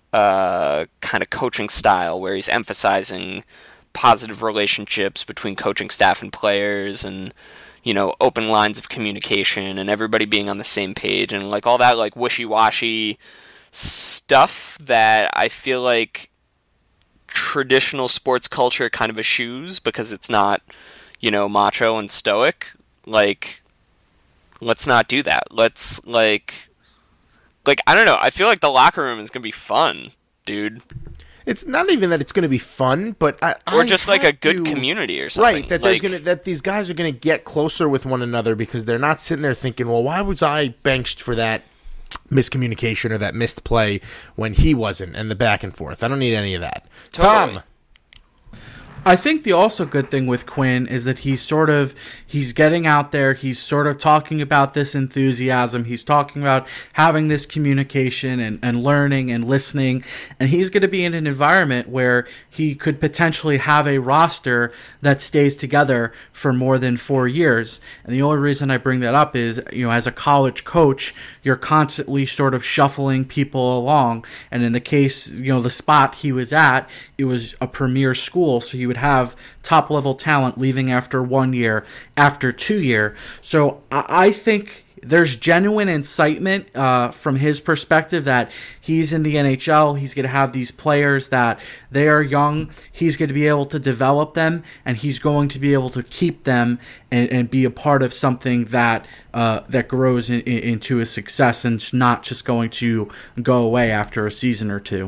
uh, kind of coaching style where he's emphasizing positive relationships between coaching staff and players and you know, open lines of communication and everybody being on the same page and like all that like wishy-washy stuff that I feel like traditional sports culture kind of eschews because it's not, you know, macho and stoic. Like, let's not do that. Let's like like I don't know, I feel like the locker room is gonna be fun, dude. It's not even that it's going to be fun, but I, or I just like a good to, community or something. Right, that like, there's gonna that these guys are going to get closer with one another because they're not sitting there thinking, well, why was I benched for that miscommunication or that missed play when he wasn't, and the back and forth. I don't need any of that. Totally. Tom. I think the also good thing with Quinn is that he's sort of, he's getting out there, he's sort of talking about this enthusiasm, he's talking about having this communication and, and learning and listening, and he's going to be in an environment where he could potentially have a roster that stays together for more than four years. And the only reason I bring that up is, you know, as a college coach, you're constantly sort of shuffling people along, and in the case, you know, the spot he was at, it was a premier school, so you would have top level talent leaving after one year, after two year. So I, I think there's genuine incitement uh, from his perspective that he's in the N H L. He's going to have these players that they are young. He's going to be able to develop them, and he's going to be able to keep them and, and be a part of something that uh, that grows in, in, into a success and it's not just going to go away after a season or two.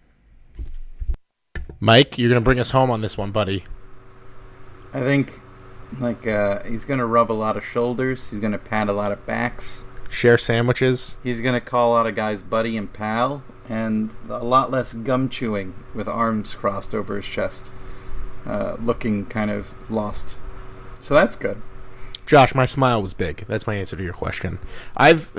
Mike, you're going to bring us home on this one, buddy. I think, like, uh, he's going to rub a lot of shoulders. He's going to pat a lot of backs. Share sandwiches. He's going to call a lot of guys buddy and pal, and a lot less gum chewing with arms crossed over his chest, uh, looking kind of lost. So that's good. Josh, my smile was big. That's my answer to your question. I've.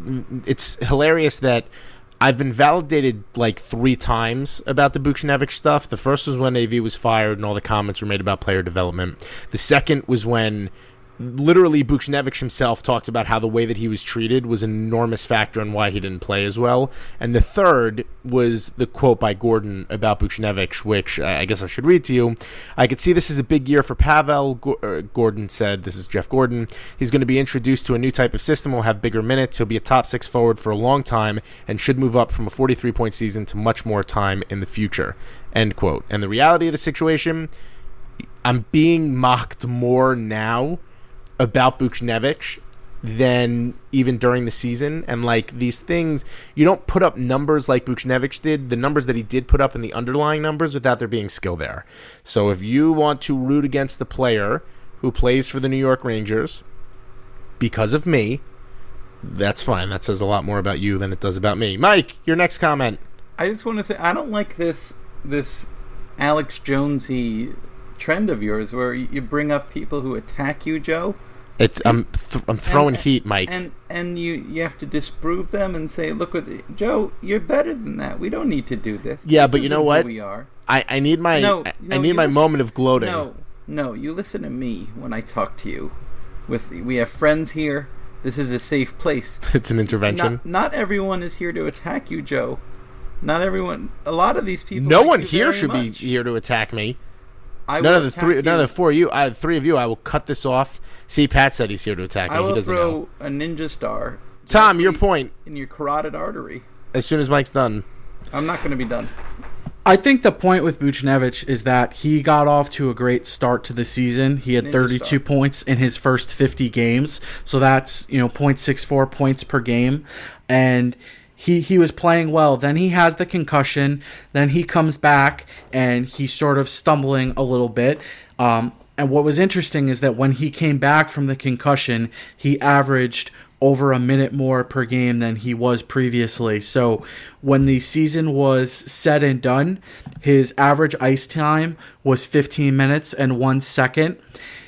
It's hilarious that I've been validated like three times about the Buchnevich stuff. The first was when A V was fired and all the comments were made about player development. The second was when literally Buchnevich himself talked about how the way that he was treated was an enormous factor in why he didn't play as well. And the third was the quote by Gordon about Buchnevich, which I guess I should read to you. I could see this as a big year for Pavel. Gordon said, this is Jeff Gordon, he's going to be introduced to a new type of system, will have bigger minutes, he'll be a top six forward for a long time, and should move up from a forty-three point season to much more time in the future. End quote. And the reality of the situation, I'm being mocked more now about Buchnevich than even during the season. And like these things, you don't put up numbers like Buchnevich did, the numbers that he did put up in the underlying numbers, without there being skill there. So if you want to root against the player who plays for the New York Rangers because of me, that's fine. That says a lot more about you than it does about me. Mike, your next comment. I just want to say, I don't like this this Alex Jonesy trend of yours where you bring up people who attack you, Joe. It, I'm th- I'm throwing and, heat, Mike. And and you, you have to disprove them and say, look, what the, Joe, you're better than that. We don't need to do this. Yeah, this but you know what? We are. I, I need my no, I, no, I need my listen, moment of gloating. No, no, you listen to me when I talk to you. With we have friends here. This is a safe place. It's an intervention. Not, not everyone is here to attack you, Joe. Not everyone. A lot of these people. No like one you here very should be much. here to attack me. I none will of the three, attack none you. of the four of you, I, three of you, I will cut this off. See, Pat said he's here to attack me. I will He doesn't throw know. a ninja star. Tom, your directly point. in your carotid artery. As soon as Mike's done. I'm not going to be done. I think the point with Buchnevich is that he got off to a great start to the season. He had Ninja thirty-two star. points in his first fifty games, so that's, you know, point six four points per game, and he he was playing well. Then he has the concussion. Then he comes back and he's sort of stumbling a little bit. Um, and what was interesting is that when he came back from the concussion, he averaged over a minute more per game than he was previously. So when the season was said and done, his average ice time was fifteen minutes and one second.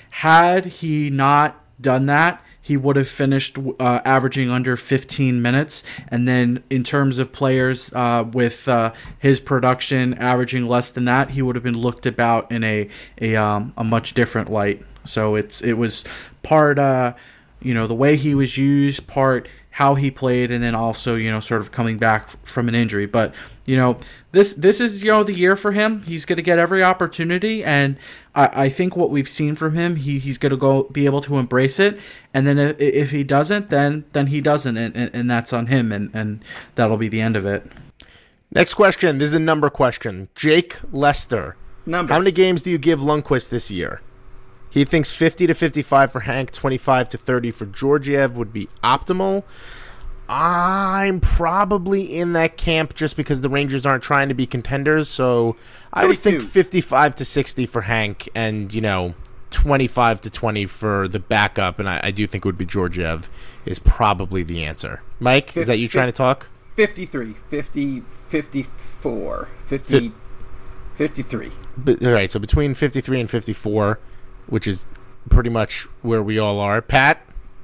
Had he not done that, he would have finished uh, averaging under fifteen minutes. And then in terms of players uh, with uh, his production averaging less than that, he would have been looked about in a a, um, a much different light. So it's it was part, uh, you know, the way he was used, part how he played, and then also, you know, sort of coming back from an injury. But, you know, this this is, you know, the year for him. He's going to get every opportunity, and I, I think what we've seen from him, he, he's going to go be able to embrace it. And then if, if he doesn't, then then he doesn't, and, and, and that's on him, and, and that'll be the end of it. Next question. This is a number question. Jake Lester. Numbers. How many games do you give Lundqvist this year? He thinks fifty to fifty-five for Hank, twenty-five to thirty for Georgiev would be optimal. I'm probably in that camp just because the Rangers aren't trying to be contenders, so I would think fifty-five to sixty for Hank and, you know, twenty-five to twenty for the backup, and I, I do think it would be Georgiev is probably the answer. Mike, fifty, is that you trying to talk? fifty-three, fifty, fifty-four, fifty, fifty-three. But, all right, so between fifty-three and fifty-four, which is pretty much where we all are. Pat?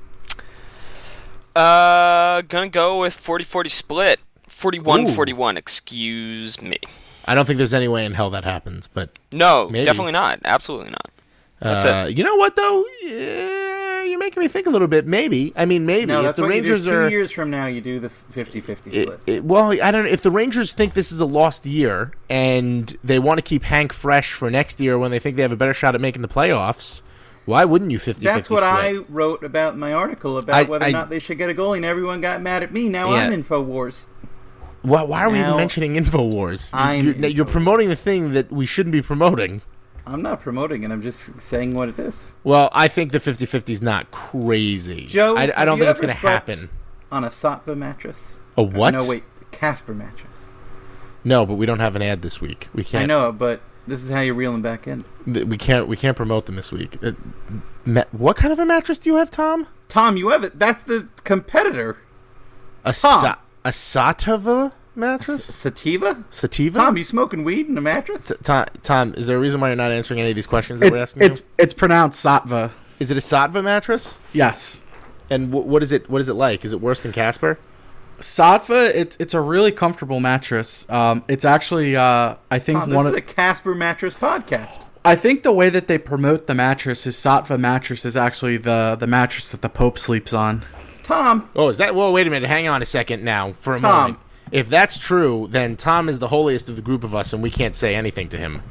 Uh, gonna go with forty forty split. forty-one forty-one, excuse me. I don't think there's any way in hell that happens, but No, maybe. definitely not. Absolutely not. That's uh, it. You know what, though? Yeah, you're making me think a little bit. Maybe. I mean, maybe. No, if that's the what Rangers you do. Two are years from now, you do the fifty-fifty it, split. it, well, I don't know. If the Rangers think this is a lost year and they want to keep Hank fresh for next year when they think they have a better shot at making the playoffs, why wouldn't you fifty-fifty That's what split? I wrote about in my article about I- whether or I- not they should get a goalie, and everyone got mad at me. Now Yeah. I'm InfoWars. Why, why are we even Now- mentioning InfoWars? I'm You're, you're InfoWars. promoting the thing that we shouldn't be promoting. I'm not promoting it. I'm just saying what it is. Well, I think the fifty-fifty is not crazy. Joe, I, I don't have you think it's ever going to slept happen. On a Sattva mattress? A what? No, wait. Casper mattress. No, but we don't have an ad this week. We can't. I know, but this is how you reel them back in. th- We can't. We can't promote them this week. Uh, ma- what kind of a mattress do you have, Tom? Tom, you have it. That's the competitor. A Tom. sa- a Sativa mattress? Sativa? Sativa? Tom, you smoking weed in a mattress? T- Tom, Tom, is there a reason why you're not answering any of these questions that we're It's, asking it's, you? it's pronounced Sattva. Is it a Sattva mattress? Yes. And wh- what is it? What is it like? Is it worse than Casper? Sattva, it's it's a really comfortable mattress. Um, it's actually, uh, I think Tom, this one is of a Casper mattress podcast. I think the way that they promote the mattress is Sattva mattress is actually the the mattress that the Pope sleeps on. Tom, Oh, is that? Well, wait a minute. Hang on a second now for a Tom. moment. If that's true, then Tom is the holiest of the group of us, and we can't say anything to him.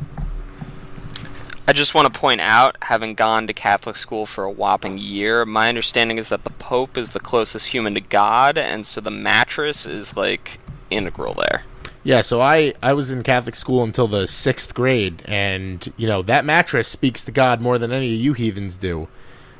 I just want to point out, having gone to Catholic school for a whopping year, my understanding is that the Pope is the closest human to God, and so the mattress is, like, integral there. Yeah, so I, I was in Catholic school until the sixth grade, and, you know, that mattress speaks to God more than any of you heathens do.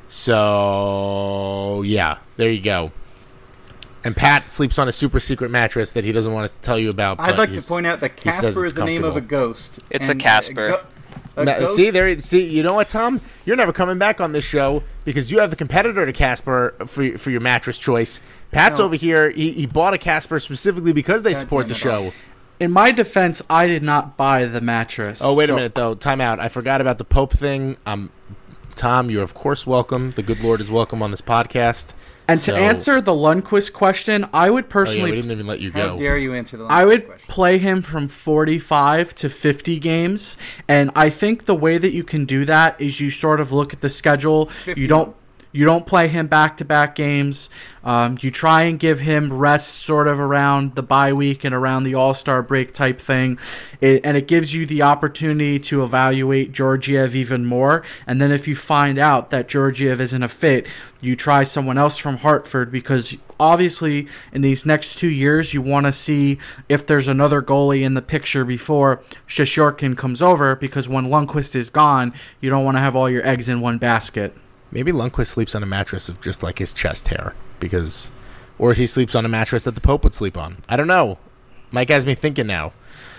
So, yeah, there you go. And Pat sleeps on a super secret mattress that he doesn't want us to tell you about. I'd but like to he's- point out that he says Casper it's is the name of a comfortable. ghost. It's a and Casper. go- a Ma- ghost- see there. See, you know what, Tom? You're never coming back on this show because you have the competitor to Casper for for your mattress choice. Pat's No. over here. He, he bought a Casper specifically because they God support damn the it show. In my defense, I did not buy the mattress. Oh, wait a So- minute though. Time out. I forgot about the Pope thing. Um, Tom, you're of course welcome. The good Lord is welcome on this podcast. And So- to answer the Lundqvist question, I would Oh yeah, personally we didn't even let you How go. dare you answer the last I would question? play him from forty-five to fifty games, and I think the way that you can do that is you sort of look at the schedule. fifty. You don't you don't play him back-to-back games. Um, you try and give him rest sort of around the bye week and around the All-Star break type thing, it, and it gives you the opportunity to evaluate Georgiev even more. And then if you find out that Georgiev isn't a fit, you try someone else from Hartford, because obviously in these next two years you want to see if there's another goalie in the picture before Shishorkin comes over, because when Lundqvist is gone, you don't want to have all your eggs in one basket. Maybe Lundqvist sleeps on a mattress of just like his chest hair, because, or he sleeps on a mattress that the Pope would sleep on. I don't know. Mike has me thinking now.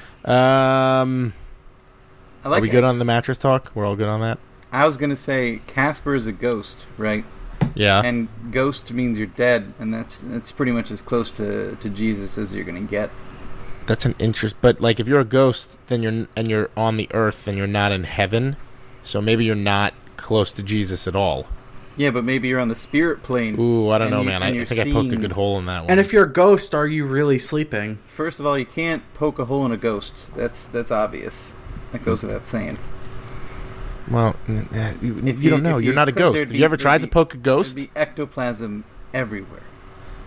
Um, I like are we good eggs. on the mattress talk? We're all good on that. I was gonna say Casper is a ghost, right? Yeah. And ghost means you're dead, and that's that's pretty much as close to, to Jesus as you're gonna get. That's an interest, but like if you're a ghost, then you're and you're on the earth, and you're not in heaven, so maybe you're not close to Jesus at all. Yeah, but maybe you're on the spirit plane. Ooh, I don't and know, you- man. I, and I you're think I poked a seeing- good hole in that one. And if you're a ghost, are you really sleeping? First of all, you can't poke a hole in a ghost. That's that's obvious. That goes without saying. well, n- uh, you, If you don't know. if You're not a could, ghost. there'd Have be- you ever there'd tried to be- poke a ghost? There'd be ectoplasm everywhere.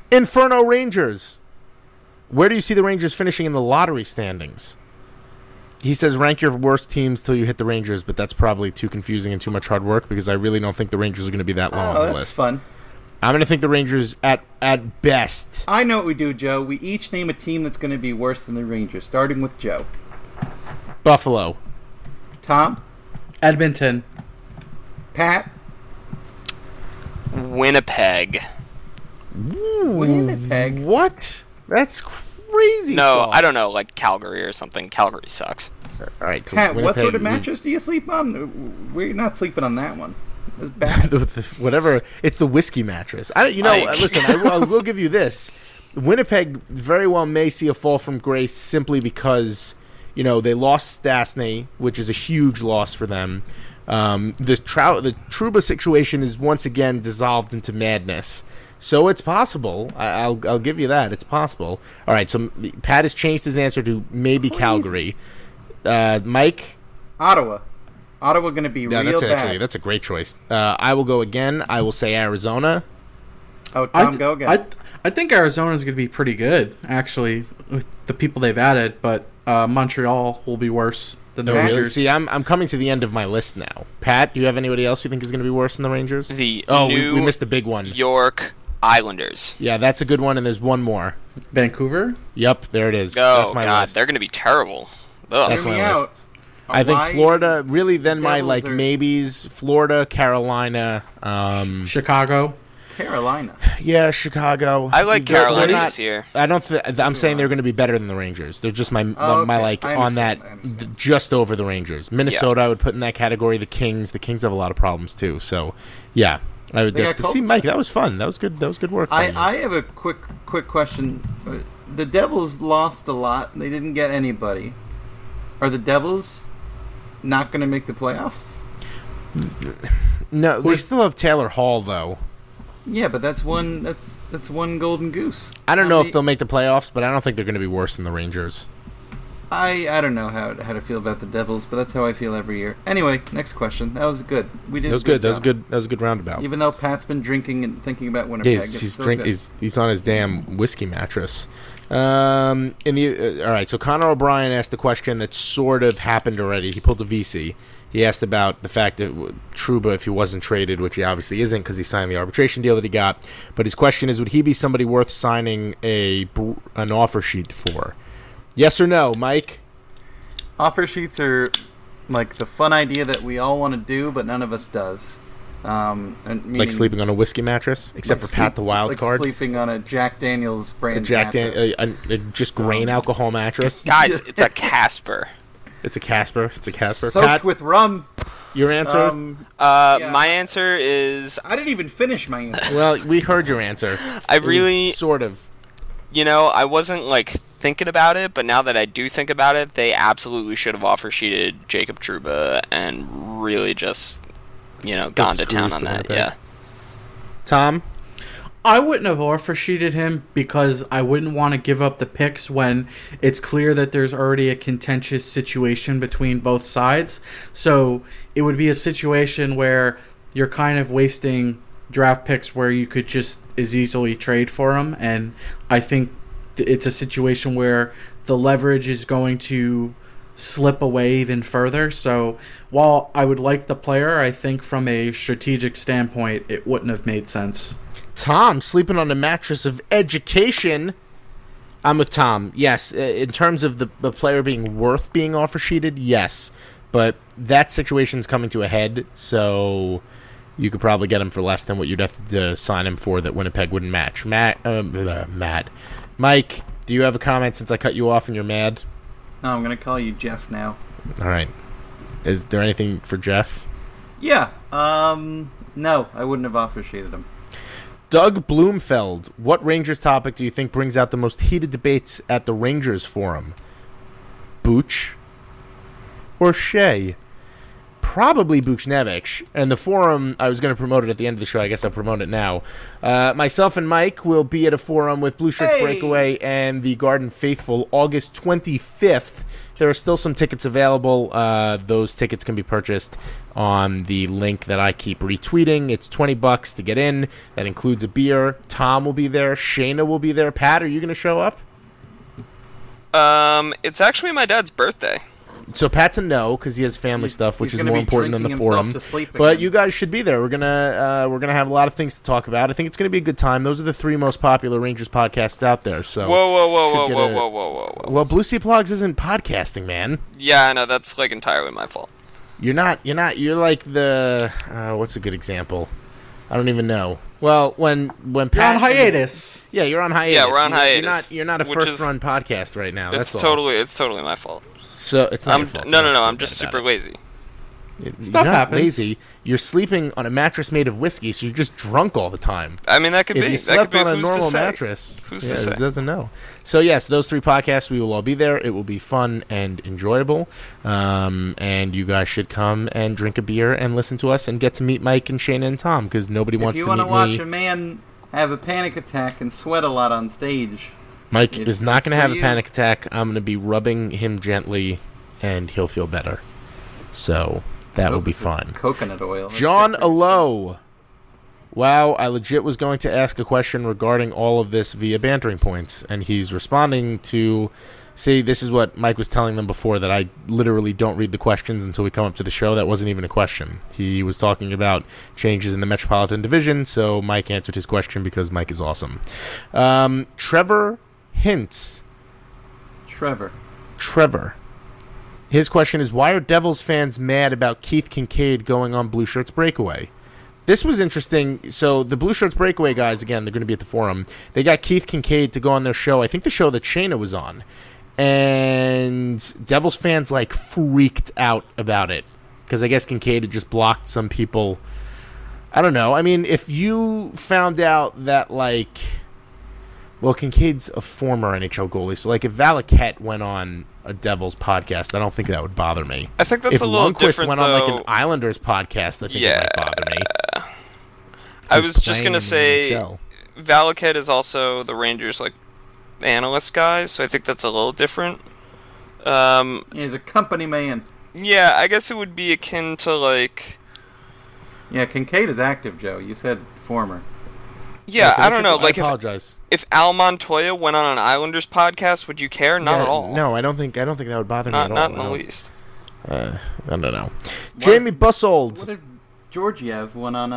Inferno Rangers. Where do you see the Rangers finishing in the lottery standings? He says rank your worst teams till you hit the Rangers, but that's probably too confusing and too much hard work because I really don't think the Rangers are going to be that low Oh, on the that's list. fun. I'm going to think the Rangers at at best. I know what we do, Joe. We each name a team that's going to be worse than the Rangers, starting with Joe. Buffalo. Tom? Edmonton. Pat? Winnipeg. Winnipeg? What? That's crazy. No, sauce. I don't know, like Calgary or something. Calgary sucks. All right, so Pat, what Winnipeg, sort of you- mattress do you sleep on? We're not sleeping on that one. It's bad. the- the- whatever. It's the whiskey mattress. I don't. You know. I- uh, listen, I, will- I will give you this. Winnipeg very well may see a fall from grace simply because you know they lost Stastny, which is a huge loss for them. Um, the Trou- the Trouba situation is once again dissolved into madness. So it's possible. I, I'll I'll give you that. It's possible. All right. So Pat has changed his answer to maybe Crazy. Calgary. Uh, Mike. Ottawa. Ottawa going to be Yeah, real that's bad. actually that's a great choice. Uh, I will go again. I will say Arizona. Oh, I Tom, th- go again. I, I think Arizona's going to be pretty good, actually, with the people they've added, but uh, Montreal will be worse than the No, really? Rangers. See, I'm I'm coming to the end of my list now. Pat, do you have anybody else you think is going to be worse than the Rangers? The oh, we, New we missed the big one. York Islanders. Yeah, that's a good one, and there's one more. Vancouver? Yep, there it is. Oh, that's my God, list. they're going to be terrible. Ugh. That's Hear my me out. list. I think Hawaii, Florida. Really, then my Devils like are- maybes: Florida, Carolina. Um, Chicago? Carolina. yeah, Chicago. I like They're- they're Carolina not- this year. I don't. Th- I'm saying they're going to be better than the Rangers. They're just my Oh, my okay. like I on that understand, I understand. th- just over the Rangers. Minnesota, I would put in that category. The Kings. The Kings have a lot of problems too. So, yeah, I would They got definitely see Kopitar. Mike. That was fun. That was good. That was good work. I, from you. I have a quick quick question. Uh, The Devils lost a lot. They didn't get anybody. Are the Devils not going to make the playoffs? no, they still have Taylor Hall though. Yeah, but that's one. That's that's one golden goose. I don't How know many- if they'll make the playoffs, but I don't think they're going to be worse than the Rangers. I I don't know how how to feel about the Devils, but that's how I feel every year. Anyway, next question. That was good. We did. That was a good. That was job. good. That was a good roundabout. Even though Pat's been drinking and thinking about Winnipeg, He's it's he's still drink good. he's, he's on his damn whiskey mattress. Um, in the uh, all right, so Connor O'Brien asked the question that sort of happened already. He pulled a V C. He asked about the fact that uh, Trouba, if he wasn't traded, which he obviously isn't because he signed the arbitration deal that he got. But his question is, would he be somebody worth signing a br- an offer sheet for? Yes or no, Mike? Offer sheets are like the fun idea that we all want to do, but none of us does. Um, and Like meaning- sleeping on a whiskey mattress, except like for Pat the sleep- Wild like Card, sleeping on a Jack Daniels a brand Jack Dan- mattress. a, a, a just grain alcohol mattress. Guys, it's a Casper. It's a Casper. It's a Casper. soaked Pat, with rum. your answer? Um, Uh, Yeah. My answer is I didn't even finish my answer. Well, we heard your answer. I It was really, sort of. you know, I wasn't like thinking about it, but now that I do think about it, they absolutely should have offer sheeted Jacob Trouba and really just, you know, gone to screws town on to that. Winnipeg. Yeah. Tom? I wouldn't have offer sheeted him because I wouldn't want to give up the picks when it's clear that there's already a contentious situation between both sides. So it would be a situation where you're kind of wasting draft picks where you could just as easily trade for them. And I think th- it's a situation where the leverage is going to slip away even further. So while I would like the player, I think from a strategic standpoint, it wouldn't have made sense. Tom, sleeping on the mattress of education. I'm with Tom. Yes, uh, in terms of the, the player being worth being offer sheeted, yes. But that situation's coming to a head, so you could probably get him for less than what you'd have to, to sign him for that Winnipeg wouldn't match. Matt, um, uh, Matt. Mike, do you have a comment since I cut you off and you're mad? No, I'm gonna call you Jeff now. All right. Is there anything for Jeff? Yeah. Um. No, I wouldn't have offer sheeted him. Doug Bloomfeld, what Rangers topic do you think brings out the most heated debates at the Rangers Forum? Booch or Shea? probably Buchnevich. And the forum, I was going to promote it at the end of the show. I guess I'll promote it now. Uh, myself and Mike will be at a forum with Blue Shirts Hey! Breakaway and the Garden Faithful August twenty-fifth. There are still some tickets available. Uh, those tickets can be purchased on the link that I keep retweeting. It's twenty bucks to get in. That includes a beer. Tom will be there. Shayna will be there. Pat, are you going to show up? Um, it's actually my dad's birthday. So Pat's a no because he has family He's- stuff, which he's is gonna more be important than the drinking himself forum. to sleep But again. you guys should be there. We're gonna uh, we're gonna have a lot of things to talk about. I think it's gonna be a good time. Those are the three most popular Rangers podcasts out there. So Whoa, whoa, whoa, should whoa, get whoa, a- whoa, whoa, whoa, whoa. Well, Blue Sea Plugs isn't podcasting, man. Yeah, I know, that's like entirely my fault. You're not. You're not. You're like the. Uh, what's a good example? I don't even know. Well, when when You're Pat on hiatus. Yeah, you're on hiatus. Yeah, we're on You're- hiatus, You're not. You're not a which first is- run podcast right now. It's That's all. totally, it's totally my fault. So it's not I'm your fault. no, no, Don't no. feel I'm bad just about super it. lazy. You're Stuff not happens. lazy. You're sleeping on a mattress made of whiskey, so you're just drunk all the time. I mean, that could If be. you That slept could be. on a Who's to normal say? mattress, Who's to yeah, say? it doesn't know. So yes, those three podcasts, we will all be there. It will be fun and enjoyable, um, and you guys should come and drink a beer and listen to us and get to meet Mike and Shayna and Tom because nobody If wants you to want meet to watch me. a man have a panic attack and sweat a lot on stage, Mike It- is not it's going to for have a you. panic attack. I'm going to be rubbing him gently, and he'll feel better. So that will be Oops, fun. Coconut oil. That's John good for your Alo. Wow, I legit was going to ask a question regarding all of this via bantering points, and he's responding to. See, this is what Mike was telling them before, that I literally don't read the questions until we come up to the show. That wasn't even a question. He was talking about changes in the Metropolitan Division, so Mike answered his question because Mike is awesome. Um, Trevor Hintz. Trevor. Trevor. His question is, why are Devils fans mad about Keith Kincaid going on Blue Shirts Breakaway? This was interesting. So the Blue Shirts Breakaway guys, again, they're going to be at the forum. They got Keith Kincaid to go on their show. I think the show that Shayna was on. And Devils fans, like, freaked out about it. Because I guess Kincaid had just blocked some people. I don't know. I mean, if you found out that, like... Well, Kincaid's a former N H L goalie. So, like, if Valaket went on a Devils podcast, I don't think that would bother me. I think that's If a little Lundqvist different, went though. on, like, an Islanders podcast, I think Yeah. it might bother me. I He's was just playing gonna in the say, N H L. Valaket is also the Rangers like analyst guy, so I think that's a little different. Um, He's a company man. yeah, I guess it would be akin to like, Yeah, Kincaid is active, Joe. You said former. yeah, Did I don't say- know, I like if apologize. if Al Montoya went on an Islanders podcast, would you care? Not Yeah, at all. No, I don't think I don't think that would bother not me not at in all. the No. least. Uh, I don't know. Jamie Bussold What if Georgiev went on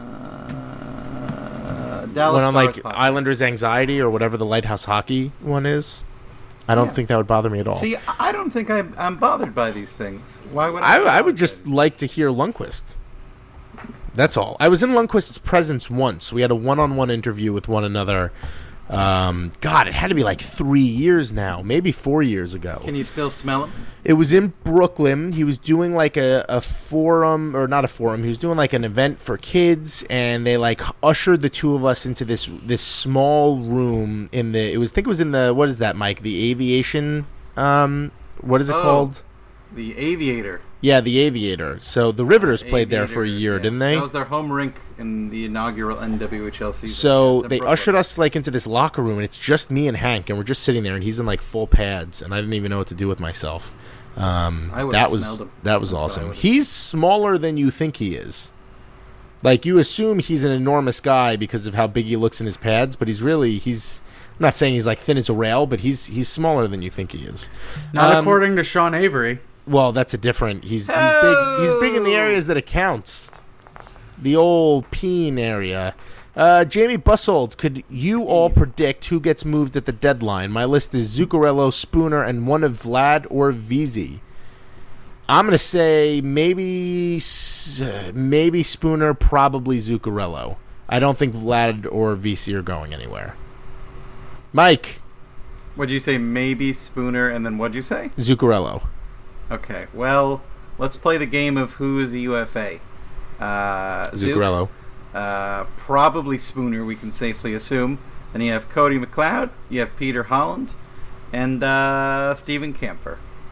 a Dallas went on like Stars podcast? Islanders Anxiety or whatever the Lighthouse Hockey one is. I don't Yeah. think that would bother me at all. See, I don't think I'm, I'm bothered by these things. Why would I, I? be I would bothered? just like to hear Lundqvist. That's all. I was in Lundqvist's presence once. We had a one-on-one interview with one another. Um, God, it had to be like three years now, maybe four years ago. Can you still smell him? It was in Brooklyn. He was doing like a, a forum, or not a forum. He was doing like an event for kids, and they like ushered the two of us into this this small room in the. It was I think it was in the what is that, Mike? The aviation. Um, what is it Oh. called? The Aviator. Yeah, the Aviator. So the Riveters played there for a Aviator, year, yeah. didn't they? That was their home rink in the inaugural N W H L season. So Yes, in they Brooklyn. ushered us like into this locker room, and it's just me and Hank, and we're just sitting there, and he's in like full pads, and I didn't even know what to do with myself. Um, I would've that was smelled him. that was That's what I awesome. would've- He's smaller than you think he is. Like you assume he's an enormous guy because of how big he looks in his pads, but he's really he's. I'm not saying he's like thin as a rail, but he's he's smaller than you think he is. Not Um, according to Sean Avery. Well, that's a different. He's he's big. He's big in the areas that it counts. The old peen area. Uh, Jamie Bussold, could you all predict who gets moved at the deadline? My list is Zuccarello, Spooner, and one of Vlad or Veazey. I'm gonna say maybe S- maybe Spooner, probably Zuccarello. I don't think Vlad or Veazey are going anywhere. Mike, What'd you say? Maybe Spooner, and then what'd you say? Zuccarello. Okay, well, let's play the game of who is a U F A. Uh, Zook, Zuccarello. uh, probably Spooner, we can safely assume. Then you have Cody McLeod, you have Peter Holland, and uh, Stephen Kampfer.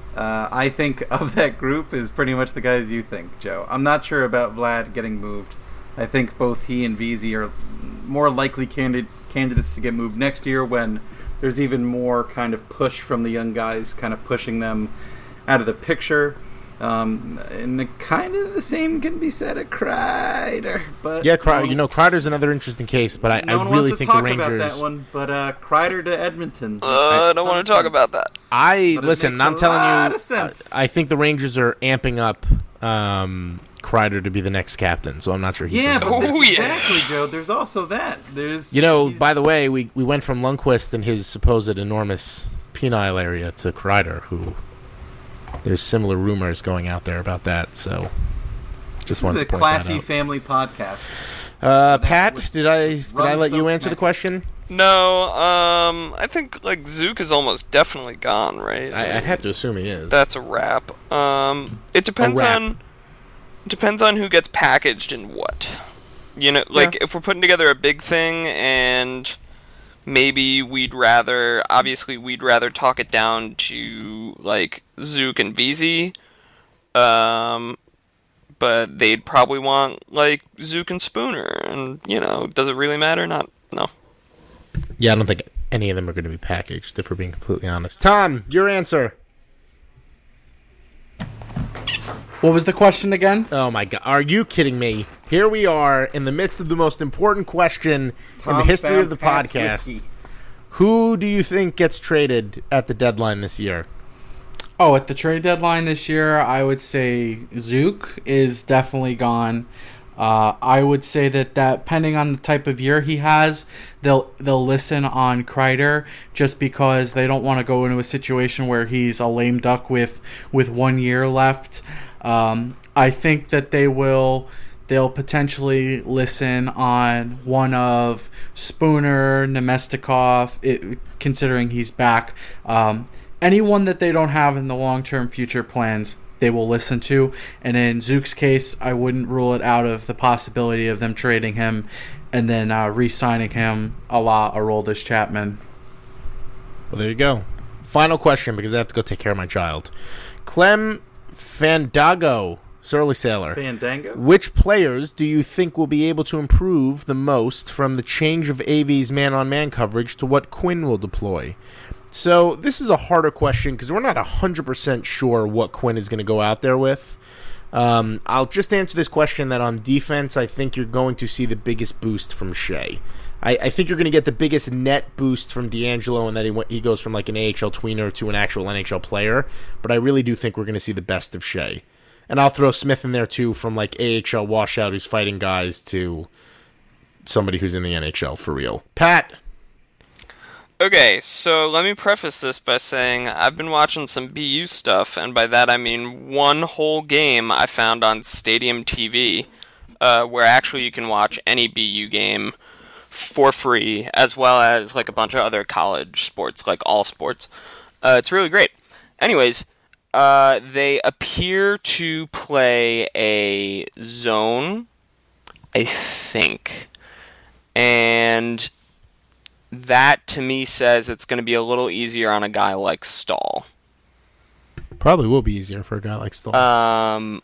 Uh, I think of that group is pretty much the guys you think, Joe. I'm not sure about Vlad getting moved. I think both he and V Z are more likely candid- candidates to get moved next year when there's even more kind of push from the young guys, kind of pushing them out of the picture. Um, and the, kind of the same can be said of Kreider, but yeah, Kreider, you know, Kreider's another interesting case, but I, no I one really wants to think talk the Rangers. about that one, but uh, Kreider to Edmonton. Uh, I don't want to talk about that. I But it listen. makes I'm a telling lot you, of sense. I, I think the Rangers are amping up um, Kreider to be the next captain. So I'm not sure he's. Yeah, gonna but go. Oh, yeah. exactly, Joe. There's also that. There's You know, he's- by the way, we, we went from Lundqvist and his supposed enormous penile area to Kreider, who there's similar rumors going out there about that. So just this wanted is a to point classy that out. family podcast. Uh, That Pat, was did I did I let you rum answer the soaked question? No, um, I think like Zook is almost definitely gone, right? I, I'd have to assume he is. That's a wrap. Um, it depends wrap. on depends on who gets packaged and what. You know, like Yeah. if we're putting together a big thing and maybe we'd rather, obviously we'd rather talk it down to like Zook and V Z. Um, but they'd probably want like Zook and Spooner, and you know, does it really matter? Not no. Yeah, I don't think any of them are going to be packaged, if we're being completely honest. Tom, your answer. What was the question again? Oh, my God. Are you kidding me? Here we are in the midst of the most important question in the Tom history found of the Pat's podcast. whiskey. Who do you think gets traded at the deadline this year? Oh, at the trade deadline this year, I would say Zook is definitely gone. Uh, I would say that, that depending on the type of year he has, they'll they'll listen on Kreider just because they don't want to go into a situation where he's a lame duck with with one year left. Um, I think that they will they'll potentially listen on one of Spooner, Nemestikov, it, considering he's back. Um, anyone that they don't have in the long-term future plans, they will listen to. And in Zook's case, I wouldn't rule it out of the possibility of them trading him and then uh, re-signing him a la Aroldis Chapman. Well, there you go. Final question, because I have to go take care of my child. Clem Fandago, Surly Sailor. Fandango. Which players do you think will be able to improve the most from the change of A V's man-on-man coverage to what Quinn will deploy? So this is a harder question because we're not one hundred percent sure what Quinn is going to go out there with. Um, I'll just answer this question that on defense, I think you're going to see the biggest boost from Shea. I, I think you're going to get the biggest net boost from D'Angelo and that he, he goes from like an A H L tweener to an actual N H L player. But I really do think we're going to see the best of Shea. And I'll throw Smith in there too, from like A H L washout who's fighting guys to somebody who's in the N H L for real. Pat. Okay, so let me preface this by saying I've been watching some B U stuff, and by that I mean one whole game I found on Stadium T V, uh, where actually you can watch any B U game for free, as well as like a bunch of other college sports, like all sports. Uh, it's really great. Anyways, uh, they appear to play a zone, I think, and that to me says it's going to be a little easier on a guy like Stahl. Probably will be easier for a guy like Stahl. Um,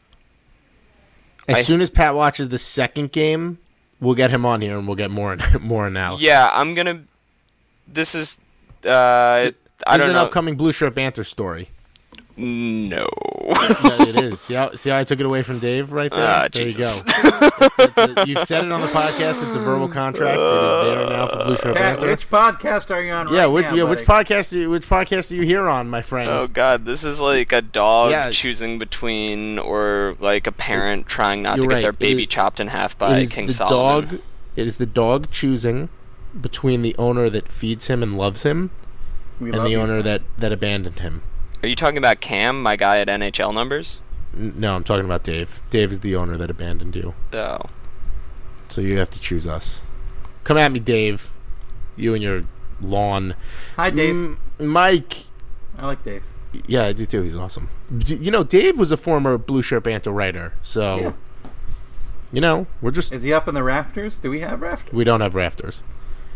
as I- soon as Pat watches the second game, we'll get him on here and we'll get more more analysis. yeah, I'm gonna. This is. Uh, I It's don't an know. upcoming Blue Shirt Banter story. No. Yeah, it is. See how, see how I took it away from Dave right there? Ah, there Jesus. you go. It's a- you've said it on the podcast. It's a verbal contract. It is there now for Blue Shirt Pat, Banter. which podcast are you on yeah, right which, now, yeah, which buddy? podcast? Are you, which podcast are you here on, my friend? Oh God, this is like a dog Yeah. choosing between, or like a parent trying not You're to get right. their It baby is- chopped in half it by is King the Solomon. dog. It is the dog choosing between the owner that feeds him and loves him We and love the you, owner Pat. that, that abandoned him. Are you talking about Cam, my guy at N H L numbers? N- No, I'm talking about Dave. Dave is the owner that abandoned you. Oh. So you have to choose us. Come at me, Dave. You and your lawn. Hi, Dave. M- Mike. I like Dave. Yeah, I do too. He's awesome. D- You know, Dave was a former Blue Shirt Banter writer. So, Yeah. you know, we're just. Is he up in the rafters? Do we have rafters? We don't have rafters.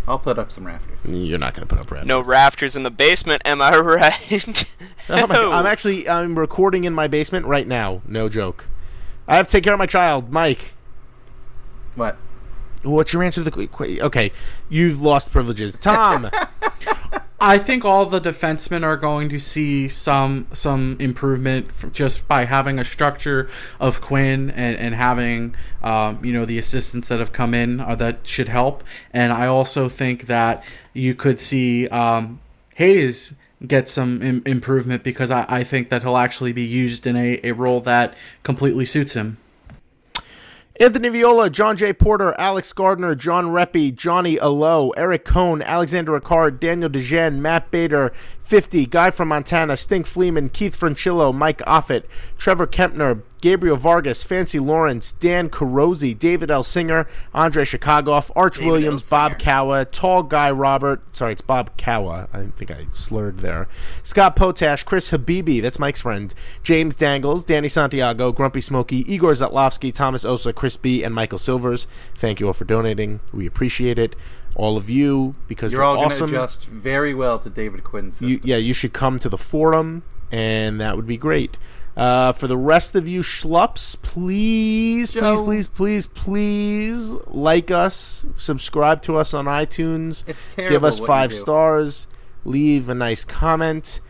I'll put up some rafters. You're not going to put up rafters. No rafters in the basement, am I right? Oh my God. I'm actually I'm recording in my basement right now. No joke. I have to take care of my child, Mike. What? What's your answer to the qu- okay? You've lost privileges, Tom. I think all the defensemen are going to see some some improvement f- just by having a structure of Quinn and, and having um, you know the assistants that have come in uh, that should help. And I also think that you could see um, Hayes get some Im- improvement because I, I think that he'll actually be used in a, a role that completely suits him. Anthony Viola, John J. Porter, Alex Gardner, John Reppy, Johnny Alo, Eric Cohn, Alexander Ricard, Daniel DeGen, Matt Bader, fifty, Guy from Montana, Stink Fleeman, Keith Francillo, Mike Offit, Trevor Kempner, Gabriel Vargas, Fancy Lawrence, Dan Carosi, David L. Singer, Andre Chicagoff, Arch David Williams, L. Bob Singer. Cowa, Tall Guy Robert, sorry, it's Bob Cowa, I think I slurred there, Scott Potash, Chris Habibi, that's Mike's friend, James Dangles, Danny Santiago, Grumpy Smokey, Igor Zatlowski, Thomas Osa, Chris B., and Michael Silvers. Thank you all for donating. We appreciate it. All of you, because You're you're, all going to awesome. adjust very well to David Quinn's system. You, yeah, you should come to the forum, and that would be great. Uh, for the rest of you schlups, please, please, Joe. please, please, please like us, subscribe to us on iTunes, It's terrible give us what five you do. stars, leave a nice comment,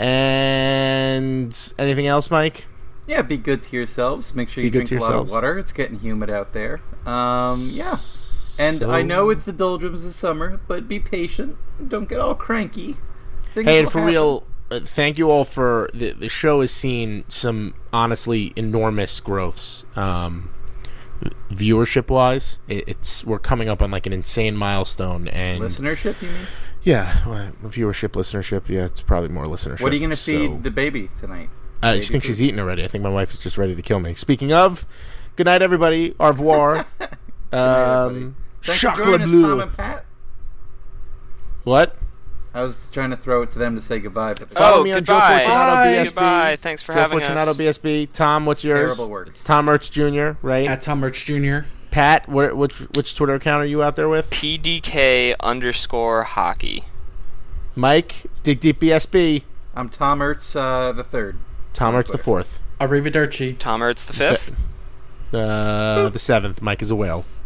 and anything else, Mike? Yeah, be good to yourselves. Make sure Be you good drink to a lot of yourselves. water. It's getting humid out there. Um, yeah. And So- I know it's the doldrums of summer, but be patient. Don't get all cranky. Things Hey, will and for happen. real, uh, thank you all for the the show has seen some honestly enormous growths, um, viewership wise. It, it's we're coming up on like an insane milestone, and Listenership, you mean? yeah, well, viewership, listenership. Yeah, it's probably more listenership. What are you going to so- feed the baby tonight? Uh, I Baby think she's food? eating already. I think my wife is just ready to kill me. Speaking of, good night, everybody. Au revoir. everybody. um, Thanks for Chocolat joining us, bleu. Tom and Pat. What? I was trying to throw it to them to say goodbye, but Follow Oh, me on Joe goodbye. Fortunato Bye. B S B. Goodbye. Thanks for Joe having Fortunato us. B S B. Tom, what's yours? Terrible work. It's Tom Ertz Junior, right? At Tom Merch Junior Pat, where, which which Twitter account are you out there with? P D K underscore hockey. Mike, Dig Deep B S B. I'm Tom Ertz uh, the third. Tom On Ertz the Twitter. fourth. Arrivederci. Tom Ertz the fifth. Uh, the seventh. Mike is a whale.